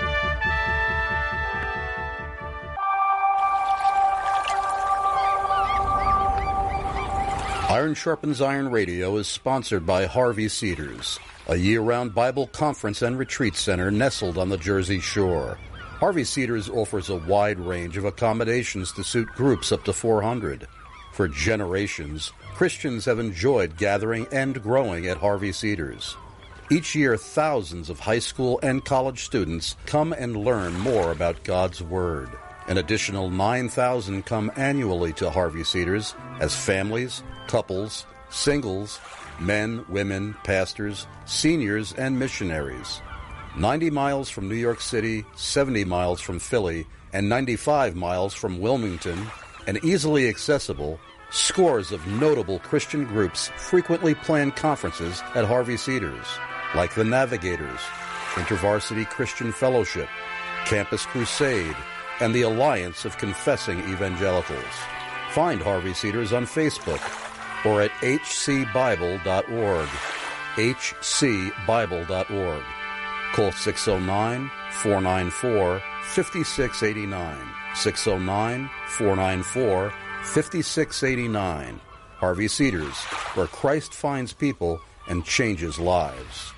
Iron Sharpens Iron Radio is sponsored by Harvey Cedars, a year-round Bible conference and retreat center nestled on the Jersey Shore. Harvey Cedars offers a wide range of accommodations to suit groups up to four hundred. For generations, Christians have enjoyed gathering and growing at Harvey Cedars. Each year, thousands of high school and college students come and learn more about God's Word. An additional nine thousand come annually to Harvey Cedars as families, couples, singles, men, women, pastors, seniors, and missionaries. ninety miles from New York City, seventy miles from Philly, and ninety-five miles from Wilmington, and easily accessible, scores of notable Christian groups frequently plan conferences at Harvey Cedars, like the Navigators, InterVarsity Christian Fellowship, Campus Crusade, and the Alliance of Confessing Evangelicals. Find Harvey Cedars on Facebook or at h c bible dot org, h c bible dot org. Call six oh nine, four nine four, five six eight nine, six oh nine, four nine four, five six eight nine. Harvey Cedars, where Christ finds people and changes lives.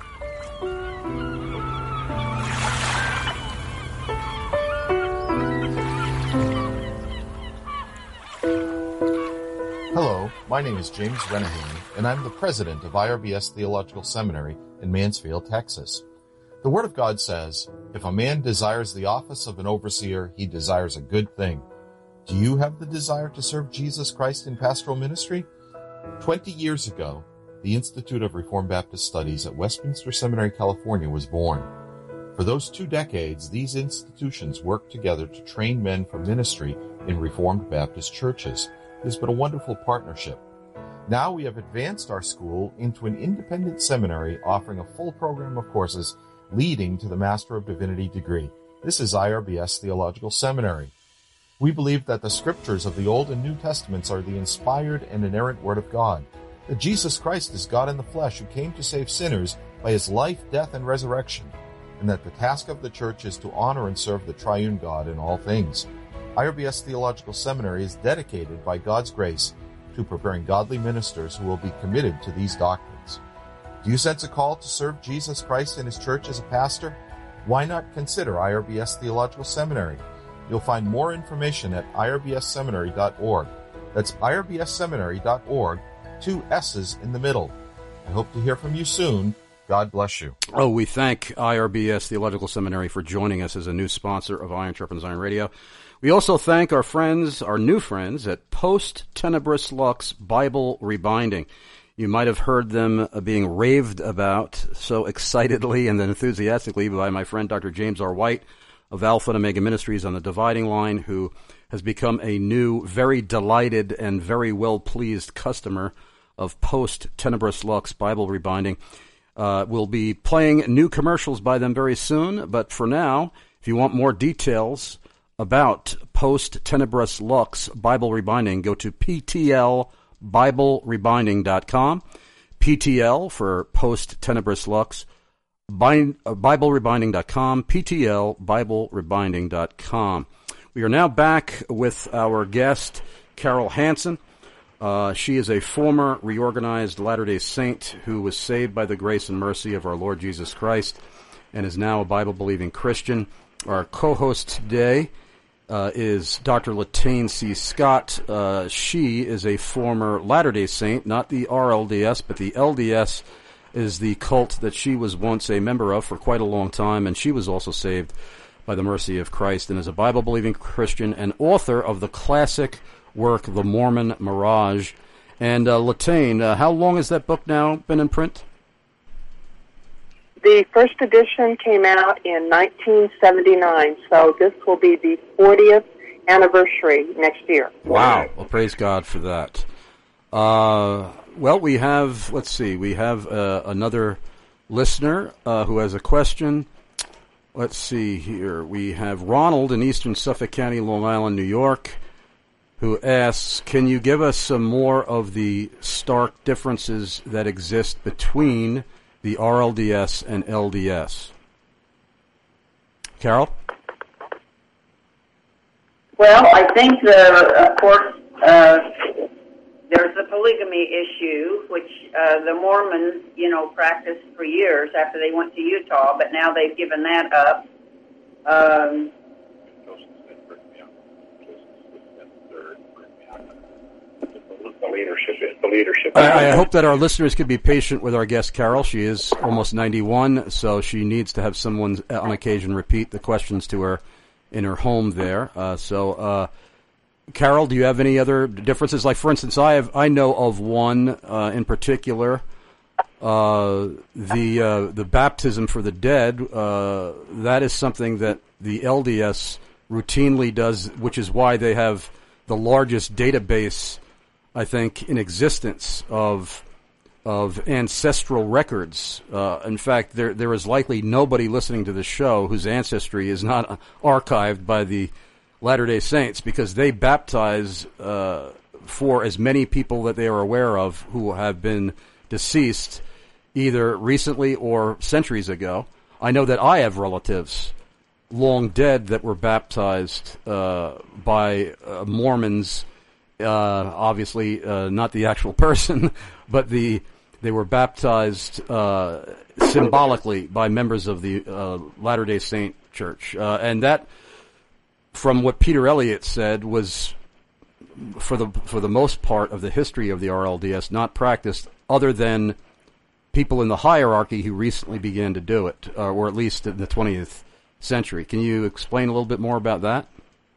Hello, my name is James Renahan, and I'm the president of I R B S Theological Seminary in Mansfield, Texas. The Word of God says, if a man desires the office of an overseer, he desires a good thing. Do you have the desire to serve Jesus Christ in pastoral ministry? Twenty years ago, the Institute of Reformed Baptist Studies at Westminster Seminary, California was born. For those two decades, these institutions worked together to train men for ministry in Reformed Baptist churches. It has been a wonderful partnership. Now we have advanced our school into an independent seminary offering a full program of courses leading to the Master of Divinity degree. This is I R B S Theological Seminary. We believe that the scriptures of the Old and New Testaments are the inspired and inerrant Word of God, that Jesus Christ is God in the flesh who came to save sinners by his life, death, and resurrection, and that the task of the church is to honor and serve the triune God in all things. I R B S Theological Seminary is dedicated by God's grace to preparing godly ministers who will be committed to these doctrines. Do you sense a call to serve Jesus Christ in his church as a pastor? Why not consider I R B S Theological Seminary? You'll find more information at I R B S seminary dot org. That's I R B S seminary dot org, two S's in the middle. I hope to hear from you soon. God bless you. Oh, we thank I R B S Theological Seminary for joining us as a new sponsor of Iron Sharpens Iron Radio. We also thank our friends, our new friends at Post Tenebris Lux Bible Rebinding. You might have heard them being raved about so excitedly and enthusiastically by my friend Doctor James R. White of Alpha and Omega Ministries on the Dividing Line, who has become a new, very delighted and very well-pleased customer of Post Tenebris Lux Bible Rebinding. Uh, we'll be playing new commercials by them very soon, but for now, if you want more details about Post Tenebris Lux Bible Rebinding, go to P T L Bible Rebinding dot com. P T L for Post Tenebris Lux, Bind, uh, Bible Rebinding dot com, P T L Bible Rebinding dot com. We are now back with our guest, Carol Hansen. Uh, she is a former reorganized Latter-day Saint who was saved by the grace and mercy of our Lord Jesus Christ and is now a Bible-believing Christian. Our co-host today uh, is Doctor Latane C. Scott. Uh, she is a former Latter-day Saint, not the R L D S, but the L D S is the cult that she was once a member of for quite a long time, and she was also saved by the mercy of Christ and is a Bible-believing Christian and author of the classic work, The Mormon Mirage. And uh, Latane, uh, how long has that book now been in print? The first edition came out in nineteen seventy-nine, so this will be the fortieth anniversary next year. Wow. Well, praise God for that. Uh, well, we have, let's see, we have uh, another listener uh, who has a question. Let's see here. We have Ronald in eastern Suffolk County, Long Island, New York, who asks, can you give us some more of the stark differences that exist between the R L D S and L D S? Carol? Well, I think, the, of course, uh, there's the polygamy issue, which uh, the Mormons, you know, practiced for years after they went to Utah, but now they've given that up. Um, The leadership is the leadership. I, I hope that our listeners could be patient with our guest, Carol. She is almost ninety-one, so she needs to have someone on occasion repeat the questions to her in her home there. Uh, so, uh, Carol, do you have any other differences? Like, for instance, I have I know of one uh, in particular, uh, the uh, the baptism for the dead. Uh, that is something that the L D S routinely does, which is why they have the largest database, I think, in existence of of ancestral records. Uh, in fact, there there is likely nobody listening to the show whose ancestry is not archived by the Latter-day Saints, because they baptize uh, for as many people that they are aware of who have been deceased either recently or centuries ago. I know that I have relatives long dead that were baptized uh, by uh, Mormons. Uh, obviously, uh, not the actual person, but the they were baptized uh, symbolically by members of the uh, Latter-day Saint Church, uh, and that, from what Peter Elliott said, was for the for the most part of the history of the R L D S not practiced other than people in the hierarchy who recently began to do it, uh, or at least in the twentieth century. Can you explain a little bit more about that?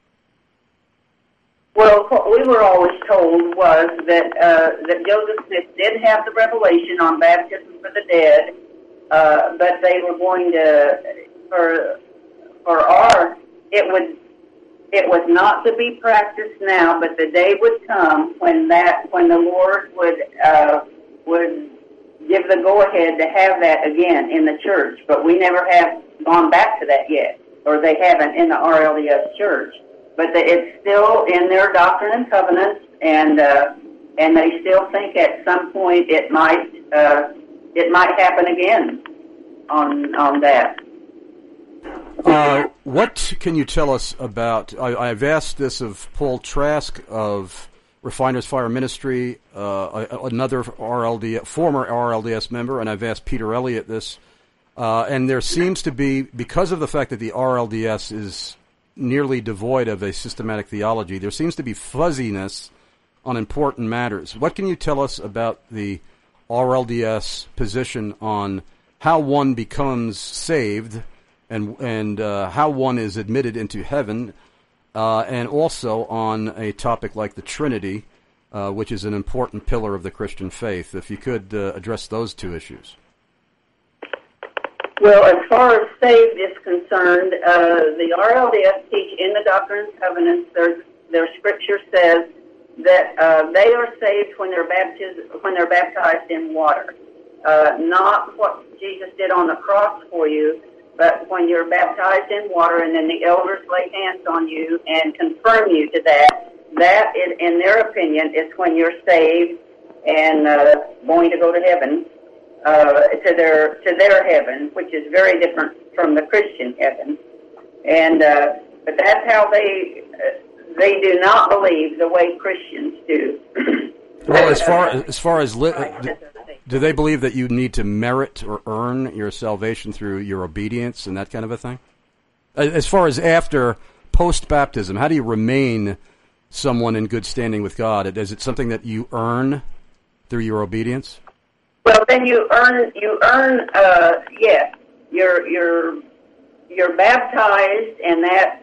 Well, what we were always told was that uh, that Joseph Smith did have the revelation on baptism for the dead, uh, but they were going to, for for our, it would, it was not to be practiced now, but the day would come when that, when the Lord would uh, would give the go ahead to have that again in the church. But we never have gone back to that yet, or they haven't in the R L D S church. But the, it's still in their Doctrine and Covenants, and uh, and they still think at some point it might uh, it might happen again on on that. Uh, what can you tell us about? I, I've asked this of Paul Trask of Refiners Fire Ministry, uh, another R L D, former R L D S member, and I've asked Peter Elliott this. Uh, and there seems to be, because of the fact that the R L D S is nearly devoid of a systematic theology, there seems to be fuzziness on important matters. What can you tell us about the R L D S position on how one becomes saved and and uh, how one is admitted into heaven, uh, and also on a topic like the Trinity, uh, which is an important pillar of the Christian faith? If you could uh, address those two issues. Well, as far as saved is concerned, uh, the R L D S teach in the Doctrine and Covenants, their, their scripture says that uh, they are saved when they're baptized, when they're baptized in water. Uh, not what Jesus did on the cross for you, but when you're baptized in water and then the elders lay hands on you and confirm you to that, that, is, in their opinion, is when you're saved and uh, going to go to heaven. Uh, to their to their heaven, which is very different from the Christian heaven, and uh, but that's how they uh, they do not believe the way Christians do. Well, as far as far as li- do, do they believe that you need to merit or earn your salvation through your obedience and that kind of a thing? As far as after post baptism, how do you remain someone in good standing with God? Is it something that you earn through your obedience? Well, then you earn, you earn, uh, yes, you're, you're, you're baptized, and that,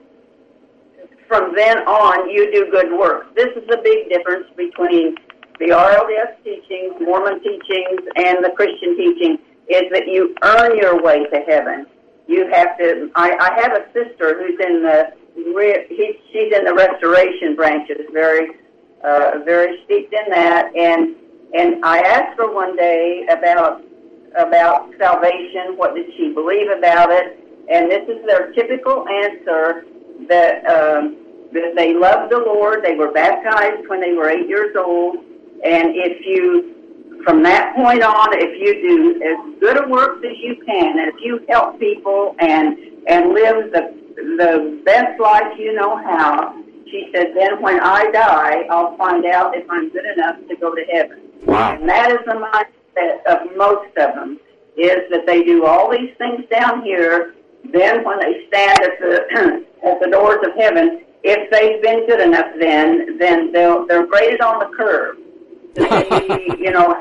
from then on, you do good work. This is the big difference between the R L D S teachings, Mormon teachings, and the Christian teaching, is that you earn your way to heaven. You have to, I, I have a sister who's in the, he, she's in the restoration branches, very, uh, very steeped in that, and And I asked her one day about about salvation. What did she believe about it? And this is their typical answer: that um, that they loved the Lord. They were baptized when they were eight years old, and if you, from that point on, if you do as good a work as you can, if you help people and and live the the best life you know how, she said, then when I die, I'll find out if I'm good enough to go to heaven. Wow. And that is the mindset of most of them, is that they do all these things down here, then when they stand at the at the doors of heaven, if they've been good enough then, then they'll, they're graded on the curve to see, you know,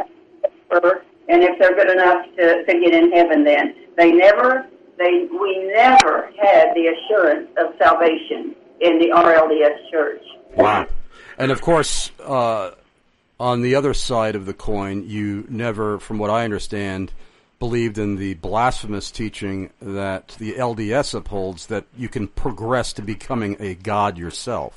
and if they're good enough to, to get in heaven then. They never, they we never had the assurance of salvation in the R L D S church. Wow. And of course, uh, on the other side of the coin, you never, from what I understand, believed in the blasphemous teaching that the L D S upholds, that you can progress to becoming a god yourself.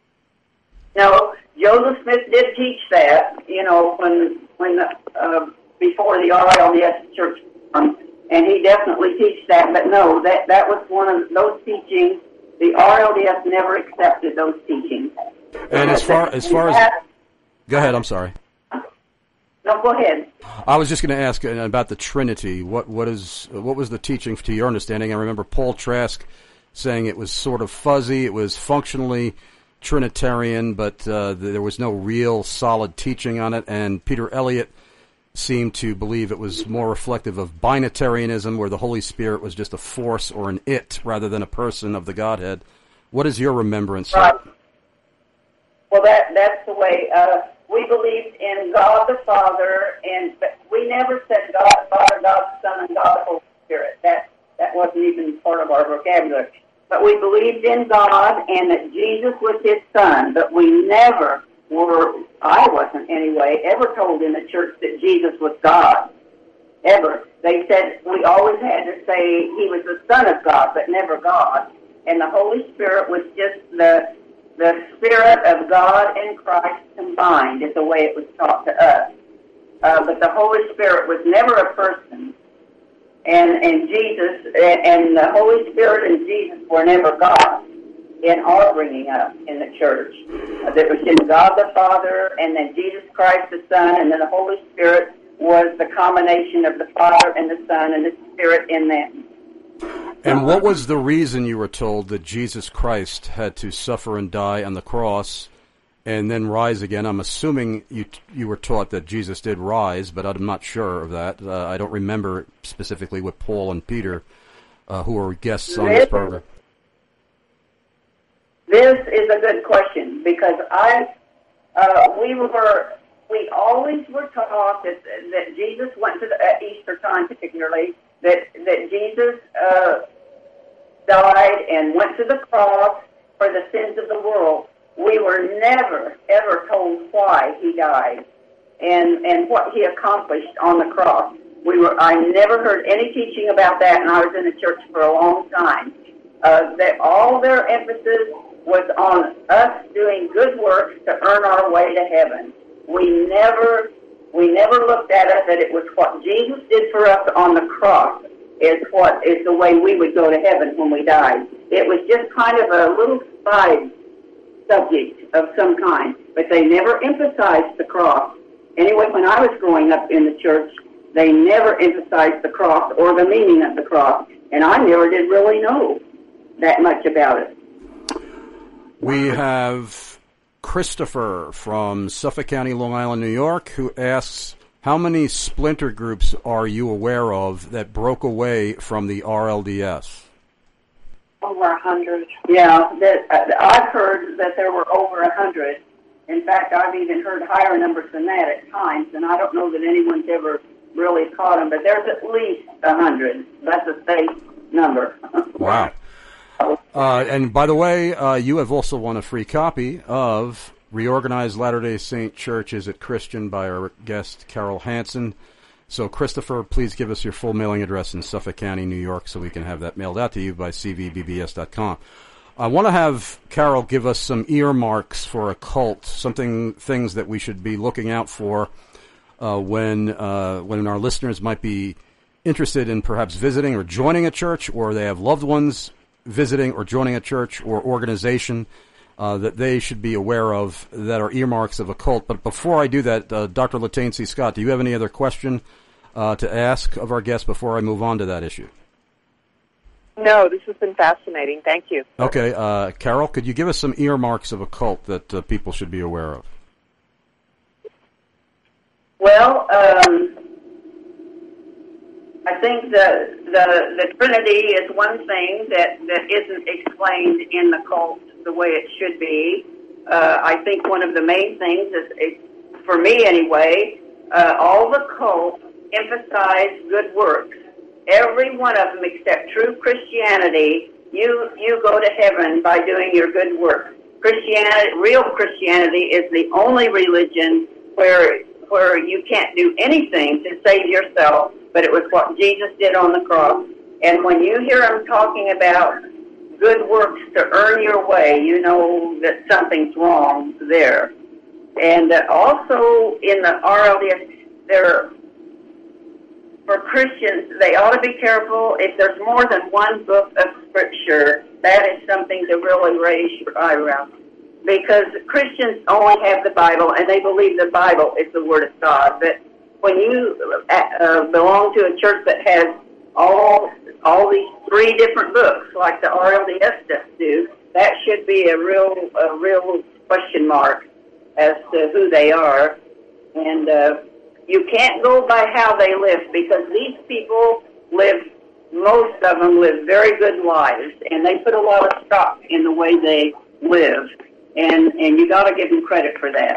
No, Joseph Smith did teach that, you know, when when uh, before the R L D S church, um, and he definitely teaches that. But no, that that was one of those teachings. The R L D S never accepted those teachings. And as far as far as Go ahead, I'm sorry. No, go ahead. I was just going to ask about the Trinity. What what is what was the teaching to your understanding? I remember Paul Trask saying it was sort of fuzzy. It was functionally Trinitarian, but uh, there was no real solid teaching on it. And Peter Elliott seemed to believe it was more reflective of binitarianism, where the Holy Spirit was just a force or an it rather than a person of the Godhead. What is your remembrance? Right. Well, that that's the way. Uh, we believed in God the Father, and but we never said God the Father, God the Son, and God the Holy Spirit. That that wasn't even part of our vocabulary. But we believed in God and that Jesus was his Son, but we never were, I wasn't anyway, ever told in the church that Jesus was God. Ever. They said we always had to say he was the Son of God, but never God. And the Holy Spirit was just the the Spirit of God and Christ combined, is the way it was taught to us. Uh, but the Holy Spirit was never a person. And and Jesus and the Holy Spirit and Jesus were never God in our bringing up in the church. Uh, there was just God the Father, and then Jesus Christ the Son, and then the Holy Spirit was the combination of the Father and the Son and the Spirit in them. And what was the reason you were told that Jesus Christ had to suffer and die on the cross and then rise again? I'm assuming you you were taught that Jesus did rise, but I'm not sure of that. Uh, I don't remember specifically with Paul and Peter, uh, who were guests on this program. This is a good question, because I uh, we were we always were taught that that Jesus went to the at Easter time, particularly that that Jesus uh, died and went to the cross for the sins of the world. We were never, ever told why he died and, and what he accomplished on the cross. We were. I never heard any teaching about that, and I was in the church for a long time. Uh, that all their emphasis was on us doing good works to earn our way to heaven. We never, we never looked at it that it was what Jesus did for us on the cross is what is the way we would go to heaven when we died. It was just kind of a little side subject of some kind, but they never emphasized the cross. Anyway, when I was growing up in the church, they never emphasized the cross or the meaning of the cross, and I never did really know that much about it. We have Christopher from Suffolk County, Long Island, New York, who asks, how many splinter groups are you aware of that broke away from the R L D S? Over a hundred. Yeah, that, uh, I've heard that there were over a hundred. In fact, I've even heard higher numbers than that at times, and I don't know that anyone's ever really caught them, but there's at least a hundred. That's a safe number. Wow. Uh, and by the way, uh, you have also won a free copy of Reorganized Latter-day Saint Church Is It Christian by our guest, Carol Hansen. So, Christopher, please give us your full mailing address in Suffolk County, New York, so we can have that mailed out to you by c v b b s dot com. I want to have Carol give us some earmarks for a cult, something, things that we should be looking out for uh, when uh, when our listeners might be interested in perhaps visiting or joining a church, or they have loved ones visiting or joining a church or organization uh, that they should be aware of that are earmarks of a cult. But before I do that, uh, Doctor Latane C. Scott, do you have any other question uh, to ask of our guest before I move on to that issue? No, this has been fascinating. Thank you. Okay, uh, Carol, could you give us some earmarks of a cult that uh, people should be aware of? Well, um, I think the, the the Trinity is one thing that, that isn't explained in the cult the way it should be. Uh, I think one of the main things is, is for me anyway, uh, all the cults emphasize good works. Every one of them except true Christianity, you you go to heaven by doing your good work. Christianity, real Christianity, is the only religion where where you can't do anything to save yourself, but it was what Jesus did on the cross. And when you hear them talking about good works to earn your way, you know that something's wrong there. And uh, also in the R L D S, there, for Christians, they ought to be careful. If there's more than one book of Scripture, that is something to really raise your eyebrow. Because Christians only have the Bible, and they believe the Bible is the Word of God. But when you uh, belong to a church that has all all these three different books, like the R L D S does do, that should be a real a real question mark as to who they are. And uh, you can't go by how they live, because these people live, most of them live very good lives, and they put a lot of stock in the way they live. And and you got to give them credit for that.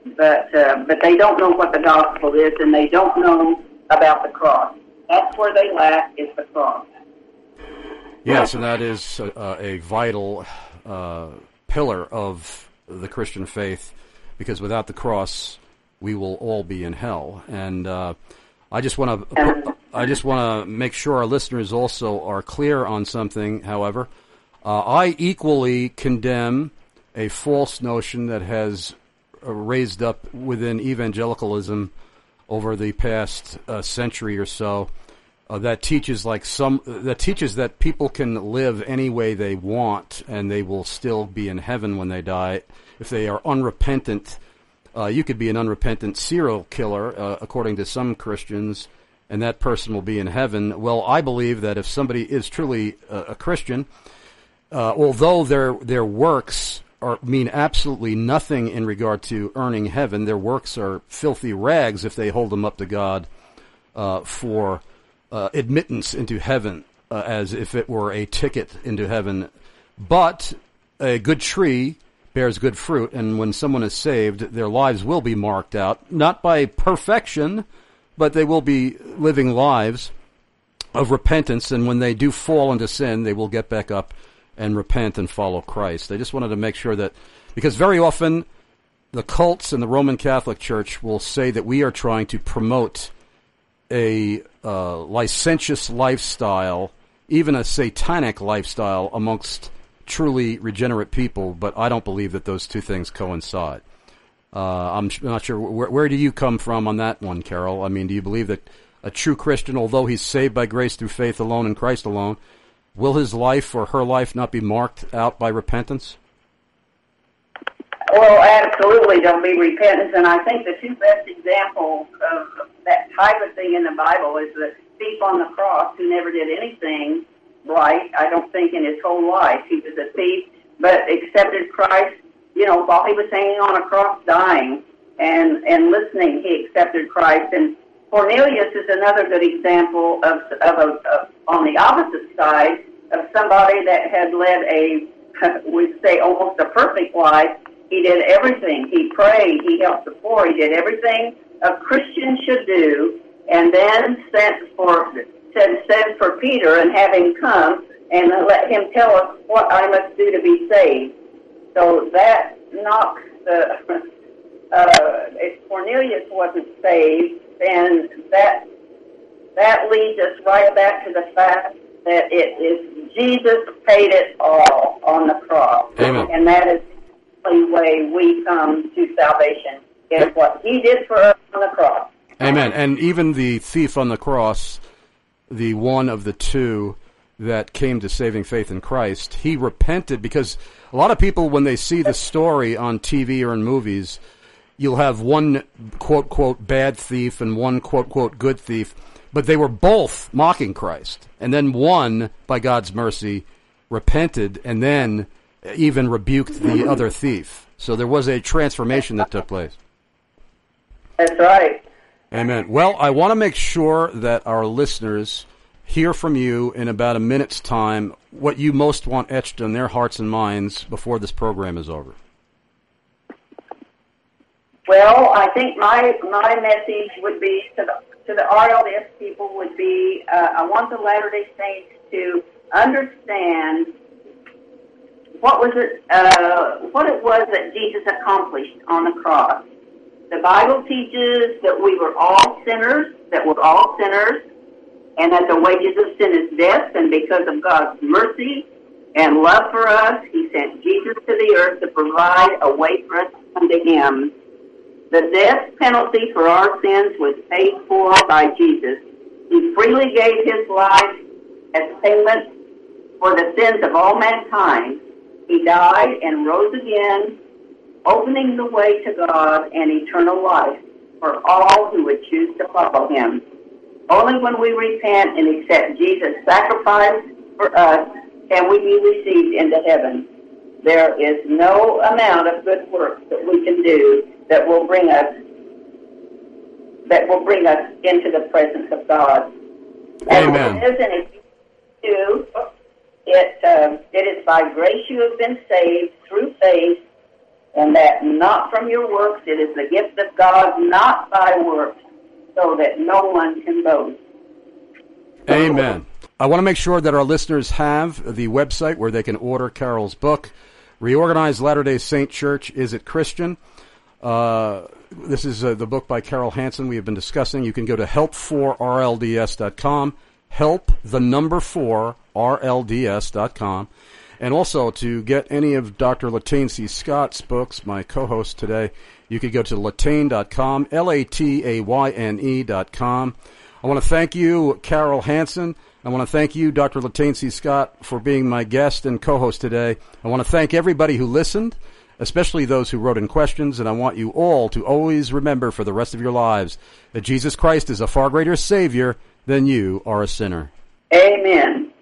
but uh, but they don't know what the gospel is, and they don't know about the cross. That's where they lack, is the cross. Yes, and that is a, a vital uh, pillar of the Christian faith, because without the cross, we will all be in hell. And uh, I just want to I just want to make sure our listeners also are clear on something. However, uh, I equally condemn a false notion that has raised up within evangelicalism over the past uh, century or so. Uh, that teaches like some that teaches that people can live any way they want and they will still be in heaven when they die. If they are unrepentant, uh, you could be an unrepentant serial killer, uh, according to some Christians, and that person will be in heaven. Well, I believe that if somebody is truly a, a Christian, uh, although their their works are mean absolutely nothing in regard to earning heaven, their works are filthy rags if they hold them up to God uh, for Uh, admittance into heaven, uh, as if it were a ticket into heaven. But a good tree bears good fruit, and when someone is saved, their lives will be marked out, not by perfection, but they will be living lives of repentance, and when they do fall into sin, they will get back up and repent and follow Christ. I just wanted to make sure that, because very often the cults in the Roman Catholic Church will say that we are trying to promote a uh, licentious lifestyle, even a satanic lifestyle amongst truly regenerate people, but I don't believe that those two things coincide. Uh, I'm not sure, where, where do you come from on that one, Carol? I mean, do you believe that a true Christian, although he's saved by grace through faith alone in Christ alone, will his life or her life not be marked out by repentance? Well, absolutely, there'll be repentance, and I think the two best examples of that type of thing in the Bible is the thief on the cross who never did anything right, I don't think, in his whole life. He was a thief, but accepted Christ, you know, while he was hanging on a cross dying and, and listening, he accepted Christ. And Cornelius is another good example of, of, a, of on the opposite side, of somebody that had led a, we'd say, almost a perfect life. He did everything. He prayed. He helped the poor. He did everything a Christian should do, and then sent for sent, sent for Peter and have him come and let him tell us what I must do to be saved. So that knocks the. Uh, if Cornelius wasn't saved, then that that leads us right back to the fact that it is Jesus paid it all on the cross, Amen. And that is the way we come to salvation, is what he did for us on the cross. Amen. And even the thief on the cross, the one of the two that came to saving faith in Christ, he repented, because a lot of people, when they see the story on T V or in movies, you'll have one quote-quote bad thief and one quote-quote good thief, but they were both mocking Christ. And then one, by God's mercy, repented and then even rebuked the other thief. So there was a transformation that took place. That's right. Amen. Well, I want to make sure that our listeners hear from you in about a minute's time what you most want etched in their hearts and minds before this program is over. Well, I think my my message would be to the to the R L D S people would be, uh, I want the Latter-day Saints to understand what was it uh, what it was that Jesus accomplished on the cross. The Bible teaches that we were all sinners, that we're all sinners, and that the wages of sin is death, and because of God's mercy and love for us, he sent Jesus to the earth to provide a way for us to come to him. The death penalty for our sins was paid for by Jesus. He freely gave his life as payment for the sins of all mankind. He died and rose again, opening the way to God and eternal life for all who would choose to follow him. Only when we repent and accept Jesus' sacrifice for us can we be received into heaven. There is no amount of good works that we can do that will bring us that will bring us into the presence of God. Amen. As it is in Ephesians two, it, uh, it is by grace you have been saved through faith, and that not from your works, it is the gift of God, not by works, so that no one can boast. Amen. I want to make sure that our listeners have the website where they can order Carol's book, Reorganized Latter-day Saint Church, Is It Christian? Uh, this is uh, the book by Carol Hansen we have been discussing. You can go to help for R L D S dot com, help the number four R L D S dot com. And also, to get any of Doctor Latane C. Scott's books, my co-host today, you could go to latane dot com, L A T A Y N E dot com. I want to thank you, Carol Hansen. I want to thank you, Doctor Latane C. Scott, for being my guest and co-host today. I want to thank everybody who listened, especially those who wrote in questions, and I want you all to always remember for the rest of your lives that Jesus Christ is a far greater Savior than you are a sinner. Amen.